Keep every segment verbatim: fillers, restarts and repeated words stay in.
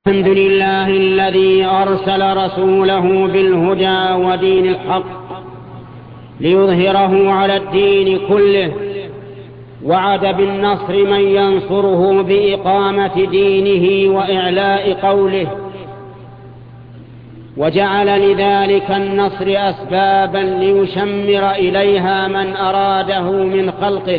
الحمد لله الذي أرسل رسوله بالهدى ودين الحق ليظهره على الدين كله، وعد بالنصر من ينصره بإقامة دينه وإعلاء قوله، وجعل لذلك النصر أسبابا ليشمر إليها من أراده من خلقه.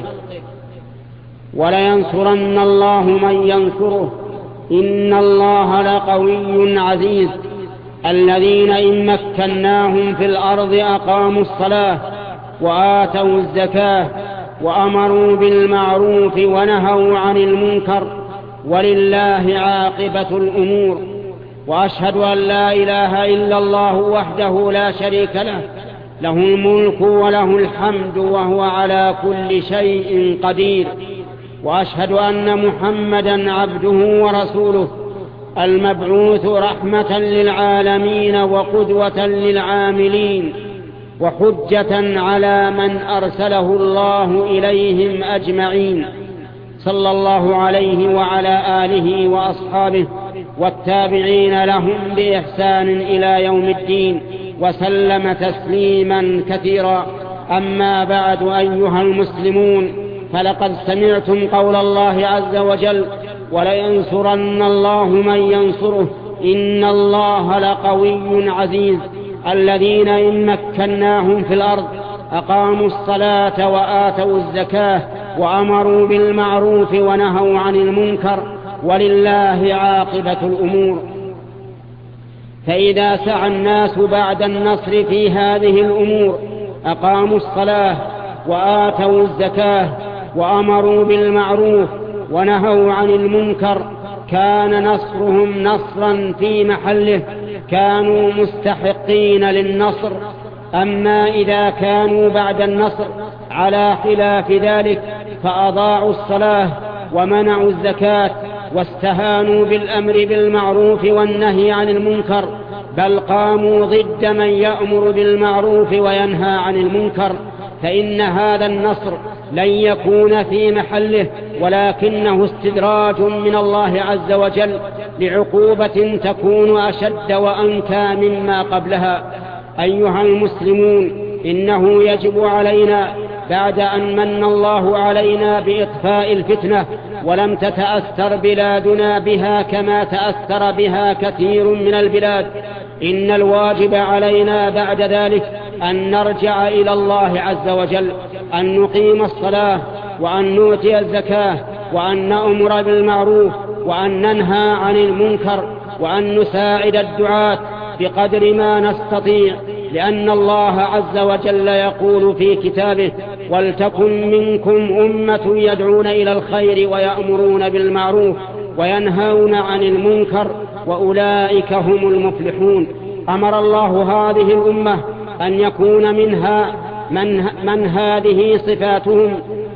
ولينصرن الله من ينصره، إن الله لقوي عزيز. الذين إن مكناهم في الأرض أقاموا الصلاة وآتوا الزكاة وأمروا بالمعروف ونهوا عن المنكر، ولله عاقبة الأمور. وأشهد أن لا إله إلا الله وحده لا شريك له، له الملك وله الحمد وهو على كل شيء قدير. وأشهد أن محمدًا عبده ورسوله، المبعوث رحمة للعالمين وقدوة للعاملين، وحجة على من أرسله الله إليهم أجمعين، صلى الله عليه وعلى آله وأصحابه والتابعين لهم بإحسان إلى يوم الدين، وسلم تسليما كثيرا. أما بعد، أيها المسلمون، فلقد سمعتم قول الله عز وجل: ولينصرن الله من ينصره، إن الله لقوي عزيز. الذين إن مكناهم في الأرض أقاموا الصلاة وآتوا الزكاة وأمروا بالمعروف ونهوا عن المنكر، ولله عاقبة الأمور. فإذا سعى الناس بعد النصر في هذه الأمور، أقاموا الصلاة وآتوا الزكاة وأمروا بالمعروف ونهوا عن المنكر، كان نصرهم نصرا في محله، كانوا مستحقين للنصر. أما إذا كانوا بعد النصر على خلاف ذلك، فأضاعوا الصلاة ومنعوا الزكاة واستهانوا بالأمر بالمعروف والنهي عن المنكر، بل قاموا ضد من يأمر بالمعروف وينهى عن المنكر، فإن هذا النصر لن يكون في محله، ولكنه استدراج من الله عز وجل لعقوبة تكون أشد وأنكى مما قبلها. أيها المسلمون، إنه يجب علينا بعد أن من الله علينا بإطفاء الفتنة، ولم تتأثر بلادنا بها كما تأثر بها كثير من البلاد، إن الواجب علينا بعد ذلك أن نرجع إلى الله عز وجل، أن نقيم الصلاة وأن نؤتي الزكاة وأن نأمر بالمعروف وأن ننهى عن المنكر، وأن نساعد الدعاة بقدر ما نستطيع، لأن الله عز وجل يقول في كتابه: ولتكن منكم أمة يدعون إلى الخير ويأمرون بالمعروف وينهون عن المنكر، وأولئك هم المفلحون. أمر الله هذه الأمة أن يكون منها من, من هذه صفاتهم: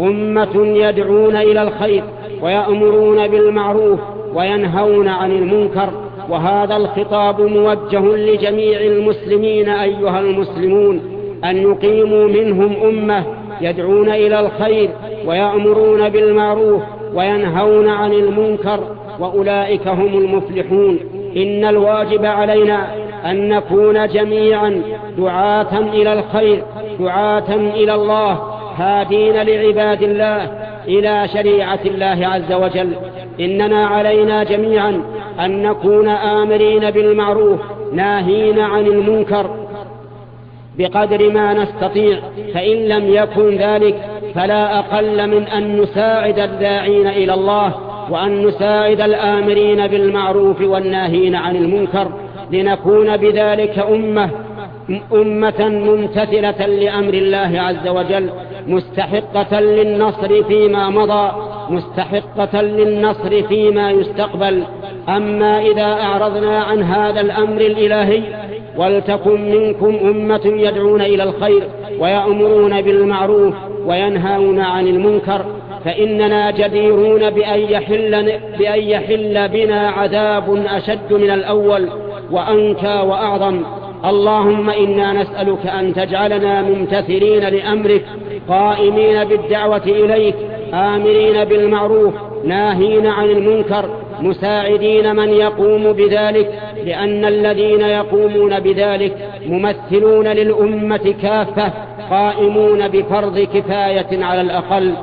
أمة يدعون إلى الخير ويأمرون بالمعروف وينهون عن المنكر. وهذا الخطاب موجه لجميع المسلمين أيها المسلمون، أن يقيموا منهم أمة يدعون إلى الخير ويأمرون بالمعروف وينهون عن المنكر، وأولئك هم المفلحون. إن الواجب علينا أن نكون جميعا دعاة إلى الخير، دعاة إلى الله، هادين لعباد الله إلى شريعة الله عز وجل. إننا علينا جميعا أن نكون آمرين بالمعروف ناهين عن المنكر بقدر ما نستطيع، فإن لم يكن ذلك فلا أقل من أن نساعد الداعين إلى الله، وأن نساعد الآمرين بالمعروف والناهين عن المنكر، لنكون بذلك أمة أمة ممتثلة لأمر الله عز وجل، مستحقة للنصر فيما مضى، مستحقة للنصر فيما يستقبل. أما إذا أعرضنا عن هذا الأمر الإلهي: ولتكن منكم أمة يدعون إلى الخير ويأمرون بالمعروف وينهون عن المنكر، فإننا جديرون بأن يحل, بأن يحل بنا عذاب أشد من الأول وأنكى وأعظم. اللهم إنا نسألك أن تجعلنا ممتثلين لأمرك، قائمين بالدعوة إليك، آمرين بالمعروف، ناهين عن المنكر، مساعدين من يقوم بذلك، لأن الذين يقومون بذلك ممثلون للأمة كافة قائمون بفرض كفاية على الأقل.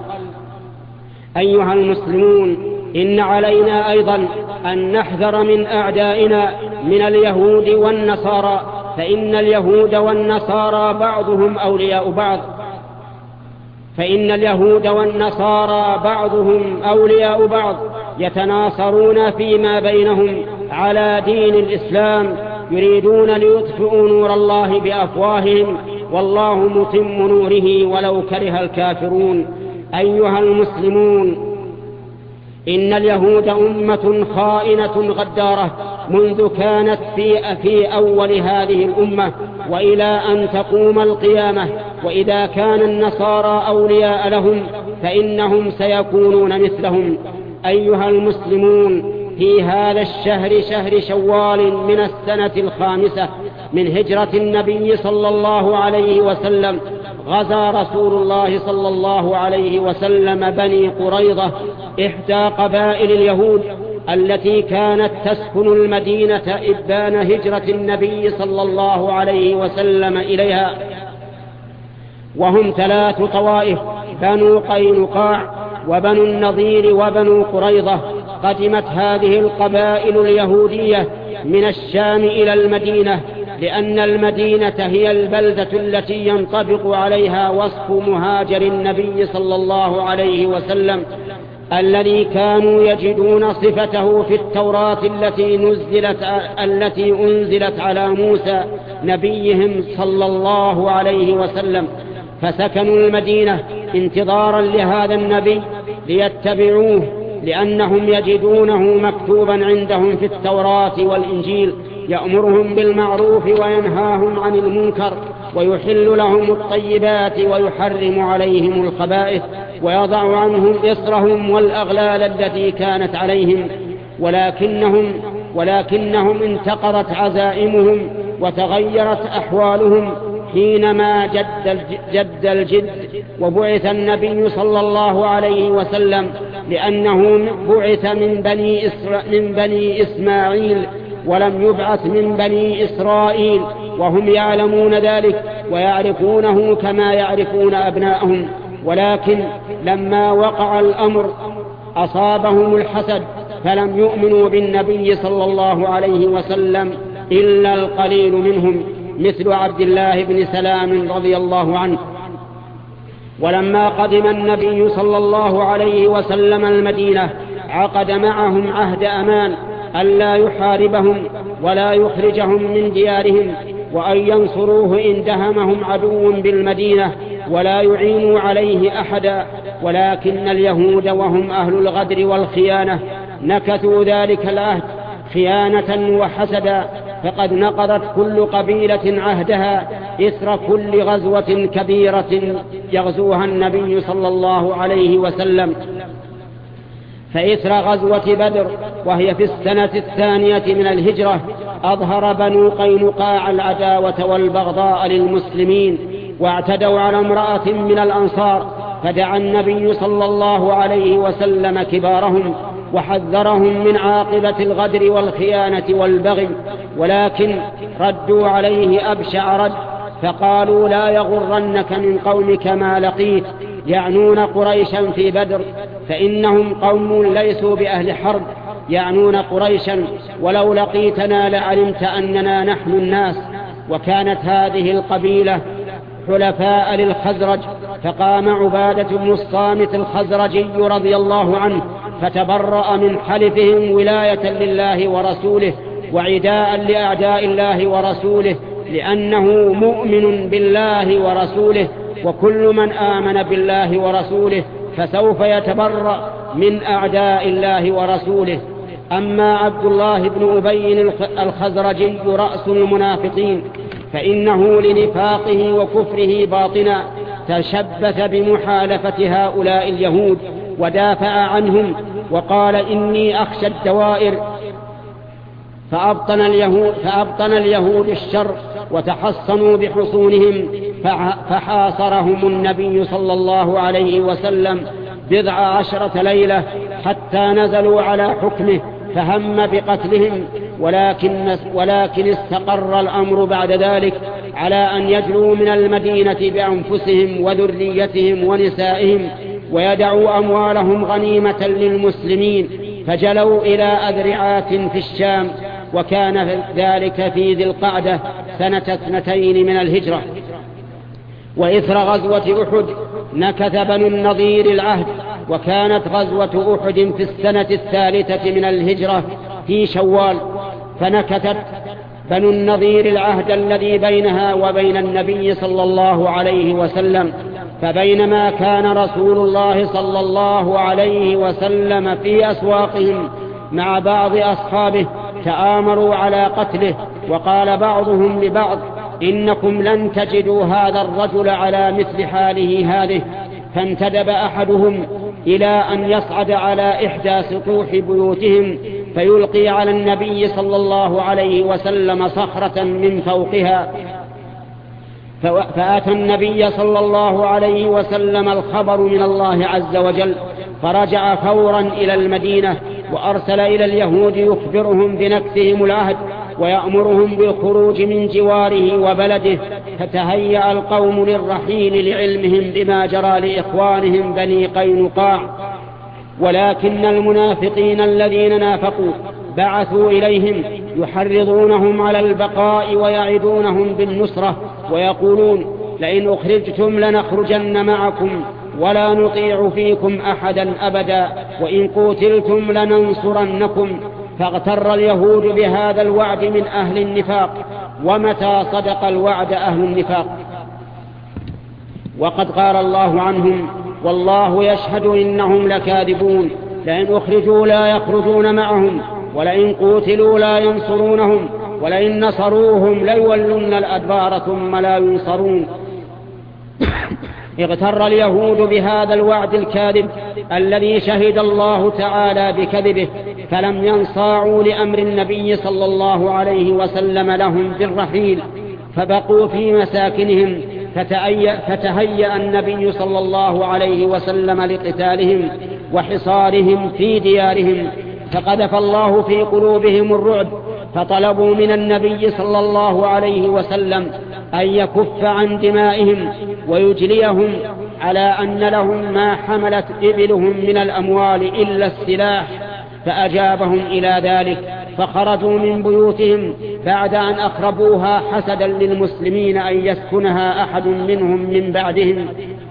أيها المسلمون، إن علينا أيضا أن نحذر من أعدائنا من اليهود والنصارى، فإن اليهود والنصارى بعضهم أولياء بعض فإن اليهود والنصارى بعضهم أولياء بعض يتناصرون فيما بينهم على دين الإسلام، يريدون ليطفئوا نور الله بأفواههم والله متم نوره ولو كره الكافرون. أيها المسلمون، إن اليهود أمة خائنة غدارة منذ كانت في, في أول هذه الأمة وإلى أن تقوم القيامة، وإذا كان النصارى أولياء لهم فإنهم سيكونون مثلهم. أيها المسلمون، في هذا الشهر شهر شوال من السنة الخامسة من هجرة النبي صلى الله عليه وسلم غزا رسول الله صلى الله عليه وسلم بني قريظة إحدى قبائل اليهود التي كانت تسكن المدينة إبان هجرة النبي صلى الله عليه وسلم إليها، وهم ثلاث طوائف: بنو قينقاع وبنو النضير وبنو قريظة. قدمت هذه القبائل اليهودية من الشام إلى المدينة، لأن المدينة هي البلدة التي ينطبق عليها وصف مهاجر النبي صلى الله عليه وسلم الذي كانوا يجدون صفته في التوراة التي نزلت التي أنزلت على موسى نبيهم صلى الله عليه وسلم، فسكنوا المدينة انتظارا لهذا النبي ليتبعوه، لأنهم يجدونه مكتوبا عندهم في التوراة والإنجيل يأمرهم بالمعروف وينهاهم عن المنكر ويحل لهم الطيبات ويحرم عليهم الخبائث ويضع عنهم إصرهم والأغلال التي كانت عليهم، ولكنهم ولكنهم انتقضت عزائمهم وتغيرت أحوالهم حينما جد, جد الجد وبعث النبي صلى الله عليه وسلم، لأنه بعث من بني, إسر... من بني إسماعيل ولم يبعث من بني إسرائيل، وهم يعلمون ذلك ويعرفونه كما يعرفون أبناءهم. ولكن لما وقع الأمر أصابهم الحسد فلم يؤمنوا بالنبي صلى الله عليه وسلم إلا القليل منهم، مثل عبد الله بن سلام رضي الله عنه. ولما قدم النبي صلى الله عليه وسلم المدينة عقد معهم عهد أمان ألا يحاربهم ولا يخرجهم من ديارهم، وأن ينصروه إن دهمهم عدو بالمدينة ولا يعينوا عليه أحدا. ولكن اليهود وهم أهل الغدر والخيانة نكثوا ذلك العهد خيانة وحسدا، فقد نقضت كل قبيلة عهدها إثر كل غزوة كبيرة يغزوها النبي صلى الله عليه وسلم. فإثر غزوة بدر وهي في السنة الثانية من الهجرة أظهر بنو قينقاع العداوة والبغضاء للمسلمين، واعتدوا على امرأة من الأنصار، فدعا النبي صلى الله عليه وسلم كبارهم وحذرهم من عاقبة الغدر والخيانة والبغي، ولكن ردوا عليه أبشع رد، فقالوا: لا يغرنك من قومك ما لقيت، يعنون قريشا في بدر، فإنهم قوم ليسوا بأهل حرب، يعنون قريشا، ولو لقيتنا لعلمت أننا نحن الناس. وكانت هذه القبيلة حلفاء للخزرج، فقام عبادة بن الصامت الخزرجي رضي الله عنه فتبرأ من حلفهم ولاية لله ورسوله وعداء لأعداء الله ورسوله، لأنه مؤمن بالله ورسوله، وكل من آمن بالله ورسوله فسوف يتبرأ من أعداء الله ورسوله. أما عبد الله بن أبي الخزرجي رأس المنافقين فإنه لنفاقه وكفره باطنا تشبث بمحالفة هؤلاء اليهود ودافع عنهم وقال: إني أخشى الدوائر، فأبطن اليهود, فأبطن اليهود الشر وتحصنوا بحصونهم، فحاصرهم النبي صلى الله عليه وسلم بضع عشرة ليلة حتى نزلوا على حكمه فهم بقتلهم، ولكن, ولكن استقر الأمر بعد ذلك على أن يجلوا من المدينة بأنفسهم وذريتهم ونسائهم ويدعوا أموالهم غنيمة للمسلمين، فجلوا إلى أذرعات في الشام، وكان ذلك في ذي القعدة سنة اثنتين من الهجرة. وإثر غزوة أحد نكث بنو النضير العهد، وكانت غزوة أحد في السنة الثالثة من الهجرة في شوال، فنكثت بنو النضير العهد الذي بينها وبين النبي صلى الله عليه وسلم. فبينما كان رسول الله صلى الله عليه وسلم في أسواقهم مع بعض أصحابه تآمروا على قتله، وقال بعضهم لبعض: إنكم لن تجدوا هذا الرجل على مثل حاله هذه. فانتدب أحدهم إلى أن يصعد على إحدى سطوح بيوتهم فيلقي على النبي صلى الله عليه وسلم صخرة من فوقها، فأتى النبي صلى الله عليه وسلم الخبر من الله عز وجل، فرجع فورا إلى المدينة وأرسل إلى اليهود يخبرهم بنكثهم العهد ويأمرهم بالخروج من جواره وبلده. فتهيأ القوم للرحيل لعلمهم بما جرى لإخوانهم بني قينقاع، ولكن المنافقين الذين نافقوا بعثوا إليهم يحرضونهم على البقاء ويعدونهم بالنصرة، ويقولون: لئن أخرجتم لنخرجن معكم ولا نطيع فيكم أحدا أبدا، وإن قتلتم لننصرنكم. فاغتر اليهود بهذا الوعد من أهل النفاق، ومتى صدق الوعد أهل النفاق. وقد قال الله عنهم: والله يشهد إنهم لكاذبون، لئن أخرجوا لا يخرجون معهم، ولئن قتلوا لا ينصرونهم، ولئن نصروهم ليولن الأدبار ثم لا ينصرون. اغتر اليهود بهذا الوعد الكاذب الذي شهد الله تعالى بكذبه، فلم ينصاعوا لأمر النبي صلى الله عليه وسلم لهم بالرحيل، فبقوا في مساكنهم. فتهيأ النبي صلى الله عليه وسلم لقتالهم وحصارهم في ديارهم، فقذف الله في قلوبهم الرعب، فطلبوا من النبي صلى الله عليه وسلم أن يكف عن دمائهم ويجليهم، على أن لهم ما حملت إبلهم من الأموال إلا السلاح. فأجابهم إلى ذلك، فخرجوا من بيوتهم بعد أن أخربوها حسدا للمسلمين أن يسكنها أحد منهم من بعدهم،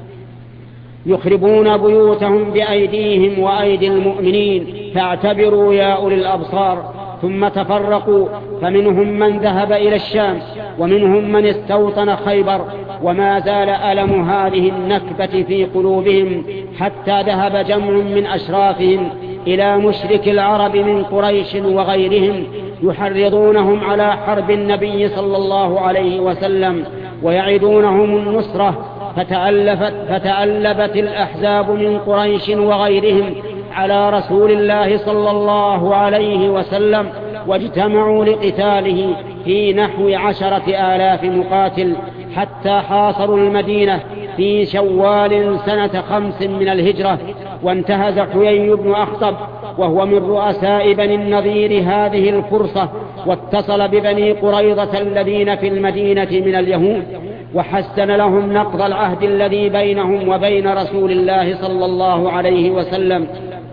يخربون بيوتهم بأيديهم وأيدي المؤمنين، فاعتبروا يا أولي الأبصار. ثم تفرقوا، فمنهم من ذهب إلى الشام، ومنهم من استوطن خيبر، وما زال ألم هذه النكبة في قلوبهم حتى ذهب جمع من أشرافهم إلى مشرك العرب من قريش وغيرهم يحرضونهم على حرب النبي صلى الله عليه وسلم ويعدونهم النصرة. فتألفت, فتألبت الأحزاب من قريش وغيرهم على رسول الله صلى الله عليه وسلم، واجتمعوا لقتاله في نحو عشرة آلاف مقاتل، حتى حاصروا المدينة في شوال سنة خمس من الهجرة. وانتهز حيي بن أخطب وهو من رؤساء بني النضير هذه الفرصة، واتصل ببني قريظة الذين في المدينة من اليهود، وحسن لهم نقض العهد الذي بينهم وبين رسول الله صلى الله عليه وسلم،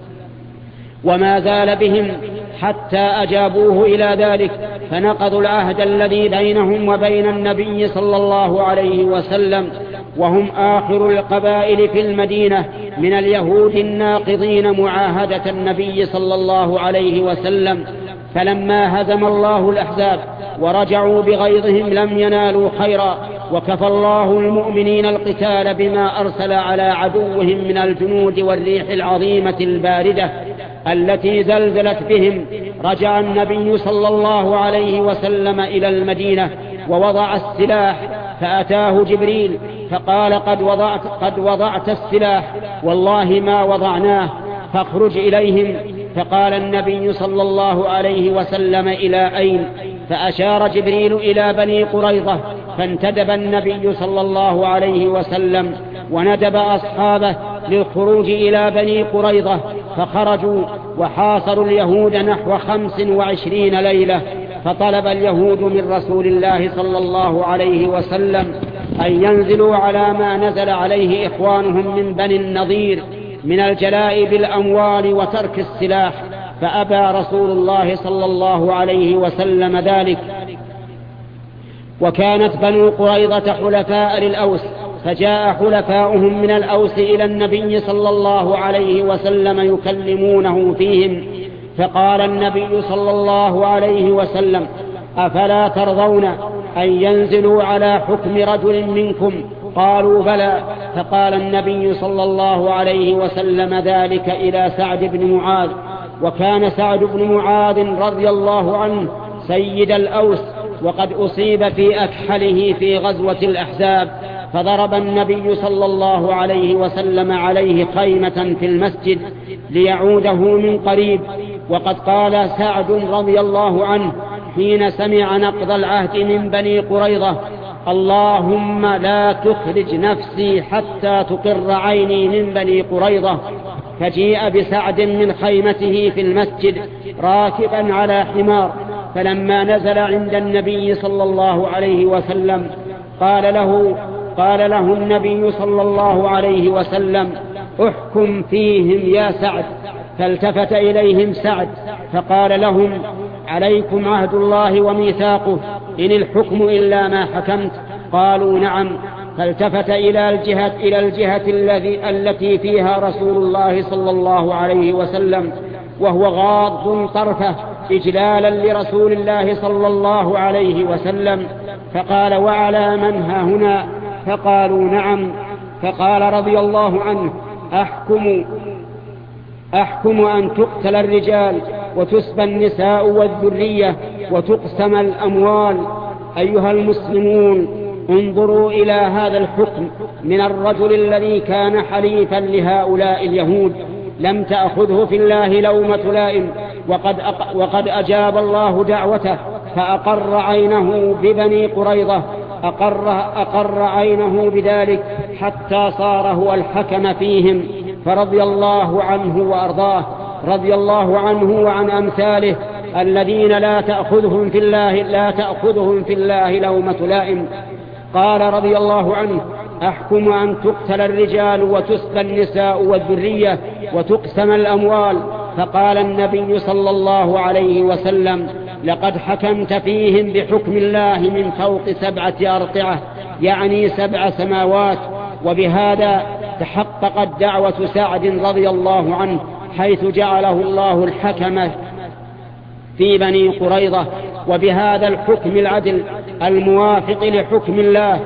وما زال بهم حتى أجابوه إلى ذلك، فنقضوا العهد الذي بينهم وبين النبي صلى الله عليه وسلم، وهم آخر القبائل في المدينة من اليهود الناقضين معاهدة النبي صلى الله عليه وسلم. فلما هزم الله الأحزاب ورجعوا بغيظهم لم ينالوا خيرا، وكفى الله المؤمنين القتال بما أرسل على عدوهم من الجنود والريح العظيمة الباردة التي زلزلت بهم. رجع النبي صلى الله عليه وسلم إلى المدينة ووضع السلاح، فأتاه جبريل فقال: قد وضعت, قد وضعت السلاح، والله ما وضعناه، فاخرج إليهم. فقال النبي صلى الله عليه وسلم: إلى أين؟ فأشار جبريل إلى بني قريظة، فانتدب النبي صلى الله عليه وسلم وندب أصحابه للخروج إلى بني قريظة، فخرجوا وحاصروا اليهود نحو خمس وعشرين ليلة. فطلب اليهود من رسول الله صلى الله عليه وسلم أن ينزلوا على ما نزل عليه إخوانهم من بني النضير من الجلاء بالأموال وترك السلاح، فأبى رسول الله صلى الله عليه وسلم ذلك. وكانت بنو قريظة حلفاء للأوس، فجاء حلفاؤهم من الأوس إلى النبي صلى الله عليه وسلم يكلمونه فيهم، فقال النبي صلى الله عليه وسلم: أفلا ترضون أن ينزلوا على حكم رجل منكم؟ قالوا: بلى. فقال النبي صلى الله عليه وسلم ذلك إلى سعد بن معاذ، وكان سعد بن معاذ رضي الله عنه سيد الأوس، وقد أصيب في أكحله في غزوة الأحزاب، فضرب النبي صلى الله عليه وسلم عليه خيمة في المسجد ليعوده من قريب. وقد قال سعد رضي الله عنه حين سمع نقض العهد من بني قريظة: اللهم لا تخرج نفسي حتى تقر عيني من بني قريظة. فجيء بسعد من خيمته في المسجد راكبا على حمار، فلما نزل عند النبي صلى الله عليه وسلم قال له قال له النبي صلى الله عليه وسلم: احكم فيهم يا سعد. فالتفت إليهم سعد فقال لهم: عليكم عهد الله وميثاقه، إن الحكم إلا ما حكمت؟ قالوا: نعم. فالتفت إلى الجهة, إلى الجهة الذي التي فيها رسول الله صلى الله عليه وسلم وهو غاض طرفه إجلالا لرسول الله صلى الله عليه وسلم، فقال: وعلى من ها هنا؟ فقالوا: نعم. فقال رضي الله عنه: أحكم أحكم أن تقتل الرجال وتسبى النساء والذرية وتقسم الأموال. أيها المسلمون، انظروا إلى هذا الحكم من الرجل الذي كان حليفا لهؤلاء اليهود، لم تأخذه في الله لومة لائم، وقد, أق... وقد أجاب الله دعوته فأقر عينه ببني قريظة، أقر, أقر عينه بذلك حتى صار هو الحكم فيهم، فرضي الله عنه وأرضاه، رضي الله عنه وعن أمثاله الذين لا تأخذهم في الله لا تأخذهم في الله لومة لائم. قال رضي الله عنه: أحكم أن تقتل الرجال وتسبى النساء والذرية وتقسم الأموال. فقال النبي صلى الله عليه وسلم: لقد حكمت فيهم بحكم الله من فوق سبعة أرقعة، يعني سبع سماوات. وبهذا تحققت دعوة سعد رضي الله عنه، حيث جعله الله الحكم في بني قريظة. وبهذا الحكم العدل الموافق لحكم الله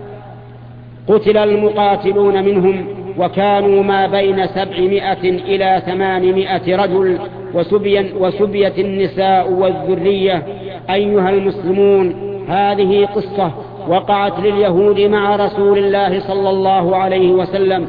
قتل المقاتلون منهم، وكانوا ما بين سبعمائة إلى ثمانمائة رجل، وسبي وسبيت النساء والذرية. أيها المسلمون، هذه قصة وقعت لليهود مع رسول الله صلى الله عليه وسلم،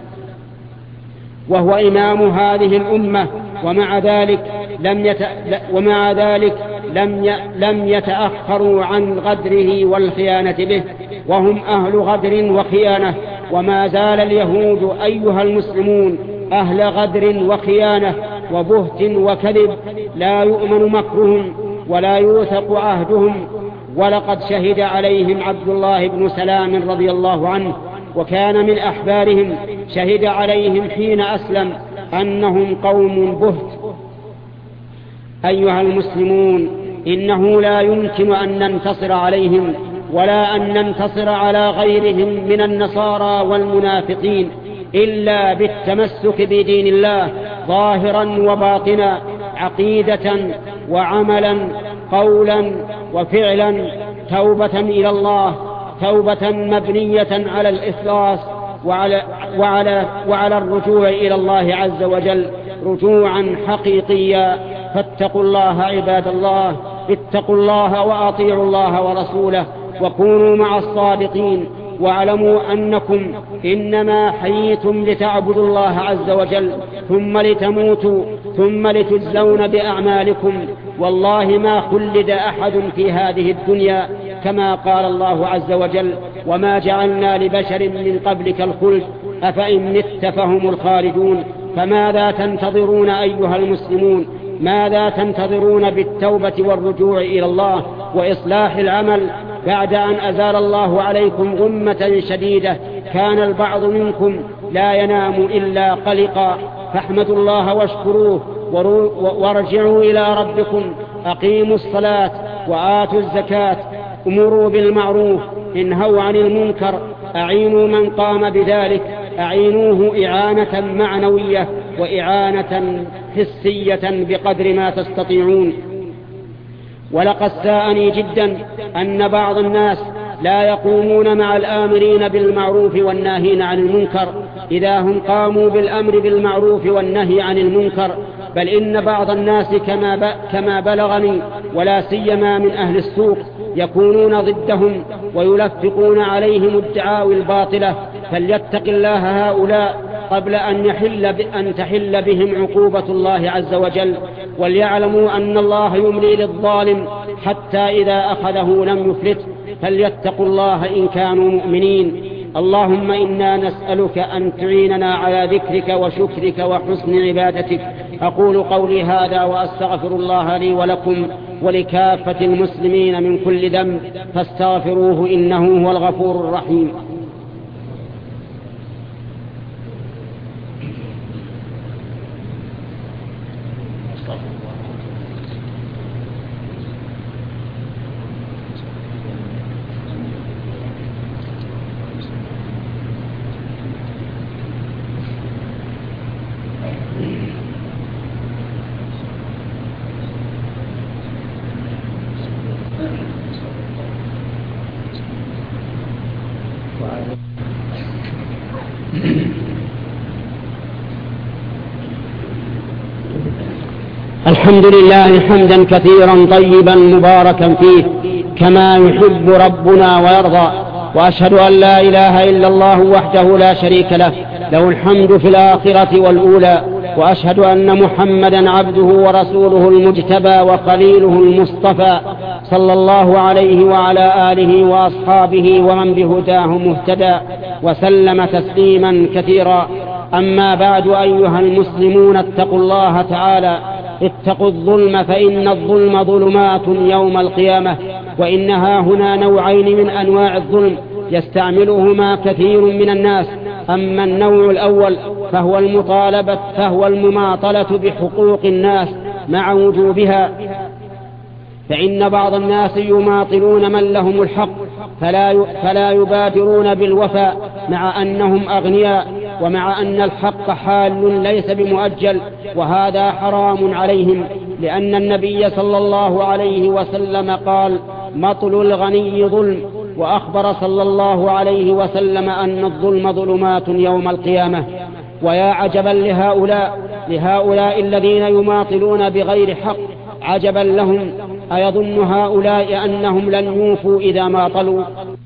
وهو إمام هذه الأمة، ومع ذلك لم يت... ومع ذلك لم ي... لم يتأخروا عن غدره والخيانة به، وهم أهل غدر وخيانة. وما زال اليهود أيها المسلمون أهل غدر وخيانة وبهت وكذب، لا يؤمن مكرهم ولا يوثق عهدهم. ولقد شهد عليهم عبد الله بن سلام رضي الله عنه، وكان من أحبارهم، شهد عليهم حين أسلم أنهم قوم بهت. أيها المسلمون، إنه لا يمكن أن ننتصر عليهم ولا أن ننتصر على غيرهم من النصارى والمنافقين إلا بالتمسك بدين الله ظاهرا وباطنا، عقيدة وعملا، قولا وفعلا، توبة إلى الله، توبة مبنية على الإخلاص وعلى, وعلى, وعلى الرجوع إلى الله عز وجل رجوعا حقيقيا. فاتقوا الله عباد الله، اتقوا الله وأطيعوا الله ورسوله، وكونوا مع الصادقين، واعلموا أنكم إنما حييتم لتعبدوا الله عز وجل، ثم لتموتوا، ثم لتجزون بأعمالكم. والله ما خلد أحد في هذه الدنيا، كما قال الله عز وجل: وما جعلنا لبشر من قبلك الخلد أفإن مت فهم الخالدون. فماذا تنتظرون أيها المسلمون؟ ماذا تنتظرون بالتوبة والرجوع إلى الله وإصلاح العمل بعد أن أزال الله عليكم غمة شديدة؟ كان البعض منكم لا ينام إلا قلقا، فاحمدوا الله واشكروه وارجعوا إلى ربكم، أقيموا الصلاة وآتوا الزكاة، أمروا بالمعروف، انهوا عن المنكر، أعينوا من قام بذلك، أعينوه إعانة معنوية وإعانة حسية بقدر ما تستطيعون. ولقد ساءني جدا أن بعض الناس لا يقومون مع الآمرين بالمعروف والناهين عن المنكر إذا هم قاموا بالأمر بالمعروف والنهي عن المنكر، بل إن بعض الناس كما كما بلغني ولا سيما من أهل السوق يكونون ضدهم ويلفقون عليهم الدعاوى الباطلة، فليتق الله هؤلاء قبل أن يحل أن تحل بهم عقوبة الله عز وجل، وليعلموا أن الله يملي للظالم حتى إذا أخذه لم يفلت، فليتقوا الله إن كانوا مؤمنين. اللهم إنا نسألك أن تعيننا على ذكرك وشكرك وحسن عبادتك. أقول قولي هذا وأستغفر الله لي ولكم ولكافة المسلمين من كل ذنب، فاستغفروه إنه هو الغفور الرحيم. الحمد لله حمدا كثيرا طيبا مباركا فيه كما يحب ربنا ويرضى، وأشهد أن لا إله إلا الله وحده لا شريك له، له الحمد في الآخرة والأولى، وأشهد أن محمدا عبده ورسوله المجتبى وخليله المصطفى، صلى الله عليه وعلى آله وأصحابه ومن بهداه مهتدى، وسلم تسليما كثيرا. أما بعد، أيها المسلمون، اتقوا الله تعالى، اتقوا الظلم، فإن الظلم ظلمات يوم القيامة، وإنها هنا نوعين من أنواع الظلم يستعملهما كثير من الناس. أما النوع الأول فهو المطالبة فهو المماطلة بحقوق الناس مع وجوبها، فإن بعض الناس يماطلون من لهم الحق فلا فلا يبادرون بالوفاء مع أنهم أغنياء، ومع أن الحق حال ليس بمؤجل، وهذا حرام عليهم، لأن النبي صلى الله عليه وسلم قال: مطل الغني ظلم، وأخبر صلى الله عليه وسلم أن الظلم ظلمات يوم القيامة. ويا عجبا لهؤلاء لهؤلاء الذين يماطلون بغير حق، عجبا لهم، أيظن هؤلاء أنهم لن يوفوا إذا ماطلوا؟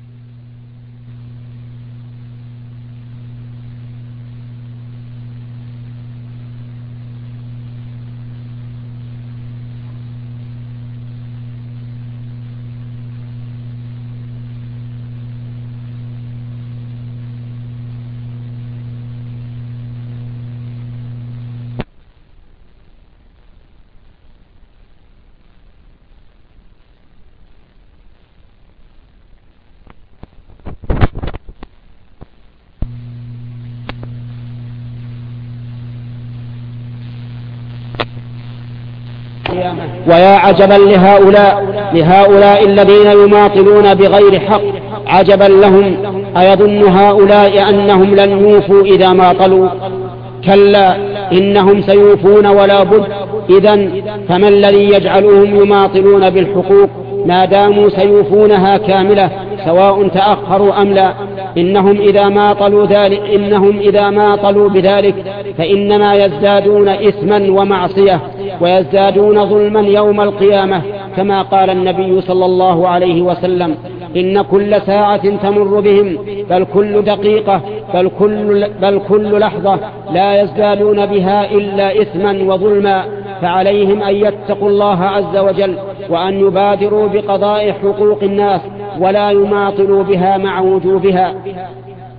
ويا عجبا لهؤلاء لهؤلاء الذين يماطلون بغير حق، عجبا لهم، أيظن هؤلاء أنهم لن يوفوا إذا ماطلوا؟ كلا، إنهم سيوفون ولا بد. إذن فما الذي يجعلهم يماطلون بالحقوق ما داموا سيوفونها كاملة، سواء تأخروا أم لا؟ إنهم إذا ماطلوا ذلك إنهم إذا ماطلوا بذلك فإنما يزدادون إثما ومعصية، ويزدادون ظلما يوم القيامة، كما قال النبي صلى الله عليه وسلم: إن كل ساعة تمر بهم، بل كل دقيقة، بل كل, بل كل لحظة لا يزدادون بها إلا إثما وظلما، فعليهم أن يتقوا الله عز وجل، وأن يبادروا بقضاء حقوق الناس، ولا يماطلوا بها مع وجوبها.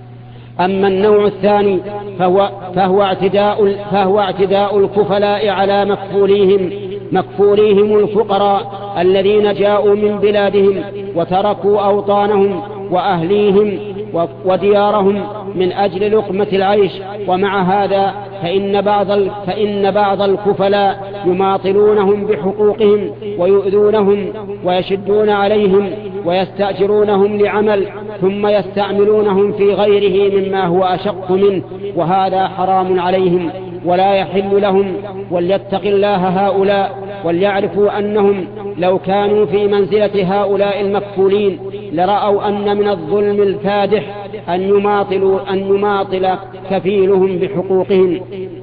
أما النوع الثاني فهو, فهو, اعتداء, فهو اعتداء الكفلاء على مكفوليهم مكفوليهم الفقراء الذين جاءوا من بلادهم وتركوا أوطانهم وأهليهم وديارهم من أجل لقمة العيش. ومع هذا فإن بعض, فإن بعض الكفلاء يماطلونهم بحقوقهم ويؤذونهم ويشدون عليهم ويستأجرونهم لعمل ثم يستعملونهم في غيره مما هو أشق منه، وهذا حرام عليهم ولا يحل لهم. وليتق الله هؤلاء وليعرفوا أنهم لو كانوا في منزلة هؤلاء المكفولين لرأوا أن من الظلم الفادح أن يماطلوا أن يماطل كفيلهم بحقوقهم.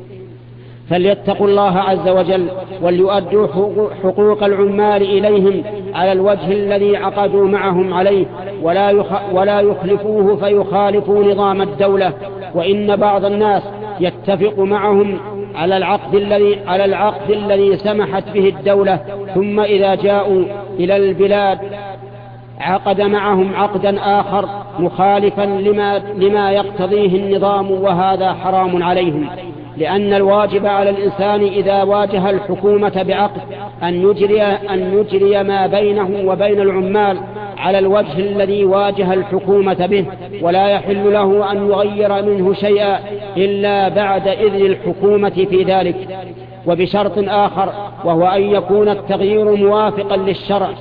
فليتقوا الله عز وجل وليؤدوا حقوق العمال إليهم على الوجه الذي عقدوا معهم عليه ولا ولا يخلفوه فيخالفوا نظام الدولة. وإن بعض الناس يتفق معهم على العقد الذي على العقد الذي سمحت به الدولة، ثم إذا جاءوا إلى البلاد عقد معهم عقدا آخر مخالفا لما, لما يقتضيه النظام، وهذا حرام عليهم. لأن الواجب على الإنسان إذا واجه الحكومة بعقد أن يجري, أن يجري ما بينه وبين العمال على الوجه الذي واجه الحكومة به، ولا يحل له أن يغير منه شيئا إلا بعد إذن الحكومة في ذلك. وبشرط آخر وهو أن يكون التغيير موافقا للشرع.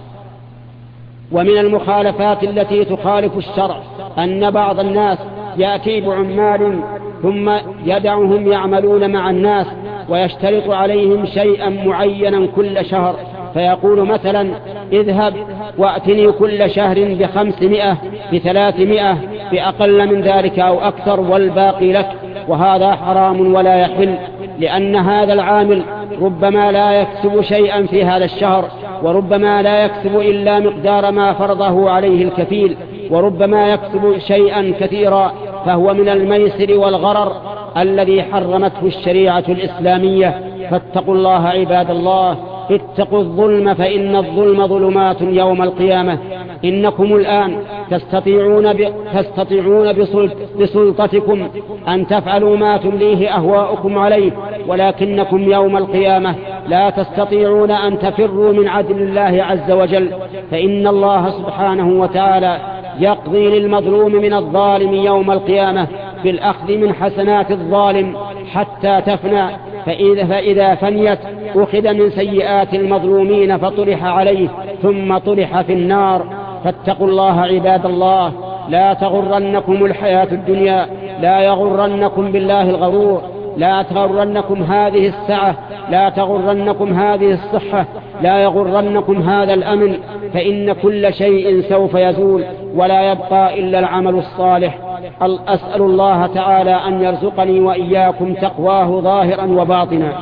ومن المخالفات التي تخالف الشرع أن بعض الناس يأتي بعمال ثم يدعهم يعملون مع الناس ويشترط عليهم شيئا معينا كل شهر، فيقول مثلا اذهب وأتني كل شهر بخمسمائة بثلاثمائة بأقل من ذلك أو أكثر والباقي لك، وهذا حرام ولا يحل. لأن هذا العامل ربما لا يكسب شيئا في هذا الشهر، وربما لا يكسب إلا مقدار ما فرضه عليه الكفيل، وربما يكسب شيئا كثيرا، فهو من الميسر والغرر الذي حرمته الشريعة الإسلامية. فاتقوا الله عباد الله، اتقوا الظلم فإن الظلم ظلمات يوم القيامة. إنكم الآن تستطيعون, ب... تستطيعون بسلط... بسلطتكم أن تفعلوا ما تمليه أهواؤكم عليه، ولكنكم يوم القيامة لا تستطيعون أن تفروا من عدل الله عز وجل، فإن الله سبحانه وتعالى يقضي للمظلوم من الظالم يوم القيامة بالأخذ من حسنات الظالم حتى تفنى، فإذا, فإذا فنيت أخذ من سيئات المظلومين فطرح عليه ثم طرح في النار. فاتقوا الله عباد الله، لا تغرنكم الحياة الدنيا، لا يغرنكم بالله الغرور، لا تغرنكم هذه السعة، لا تغرنكم هذه الصحة، لا يغرنكم هذا الأمن، فإن كل شيء سوف يزول ولا يبقى إلا العمل الصالح. أسأل الله تعالى أن يرزقني وإياكم تقواه ظاهرا وباطنا.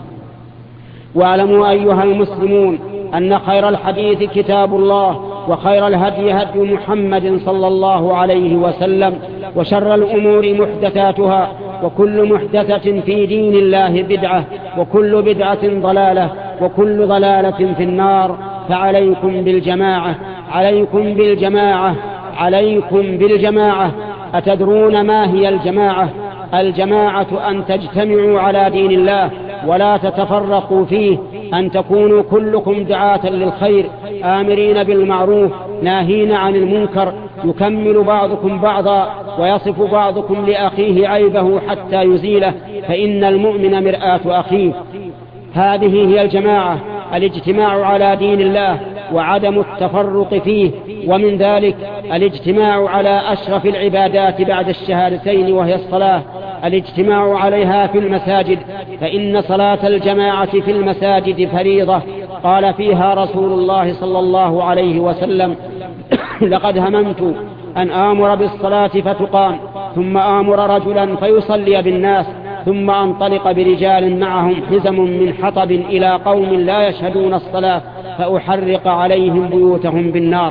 واعلموا أيها المسلمون أن خير الحديث كتاب الله، وخير الهدي هدي محمد صلى الله عليه وسلم، وشر الأمور محدثاتها، وكل محدثة في دين الله بدعة، وكل بدعة ضلالة، وكل ضلالة في النار. فعليكم بالجماعة، عليكم بالجماعة، عليكم بالجماعة. أتدرون ما هي الجماعة؟ الجماعة أن تجتمعوا على دين الله ولا تتفرقوا فيه، أن تكونوا كلكم دعاة للخير آمرين بالمعروف ناهين عن المنكر، يكمل بعضكم بعضا ويصف بعضكم لأخيه عيبه حتى يزيله، فإن المؤمن مرآة أخيه. هذه هي الجماعة، الاجتماع على دين الله وعدم التفرق فيه. ومن ذلك الاجتماع على أشرف العبادات بعد الشهادتين وهي الصلاة، الاجتماع عليها في المساجد، فإن صلاة الجماعة في المساجد فريضة. قال فيها رسول الله صلى الله عليه وسلم لقد هممت أن آمر بالصلاة فتقام، ثم آمر رجلا فيصلي بالناس، ثم أنطلق برجال معهم حزم من حطب إلى قوم لا يشهدون الصلاة فأحرق عليهم بيوتهم بالنار.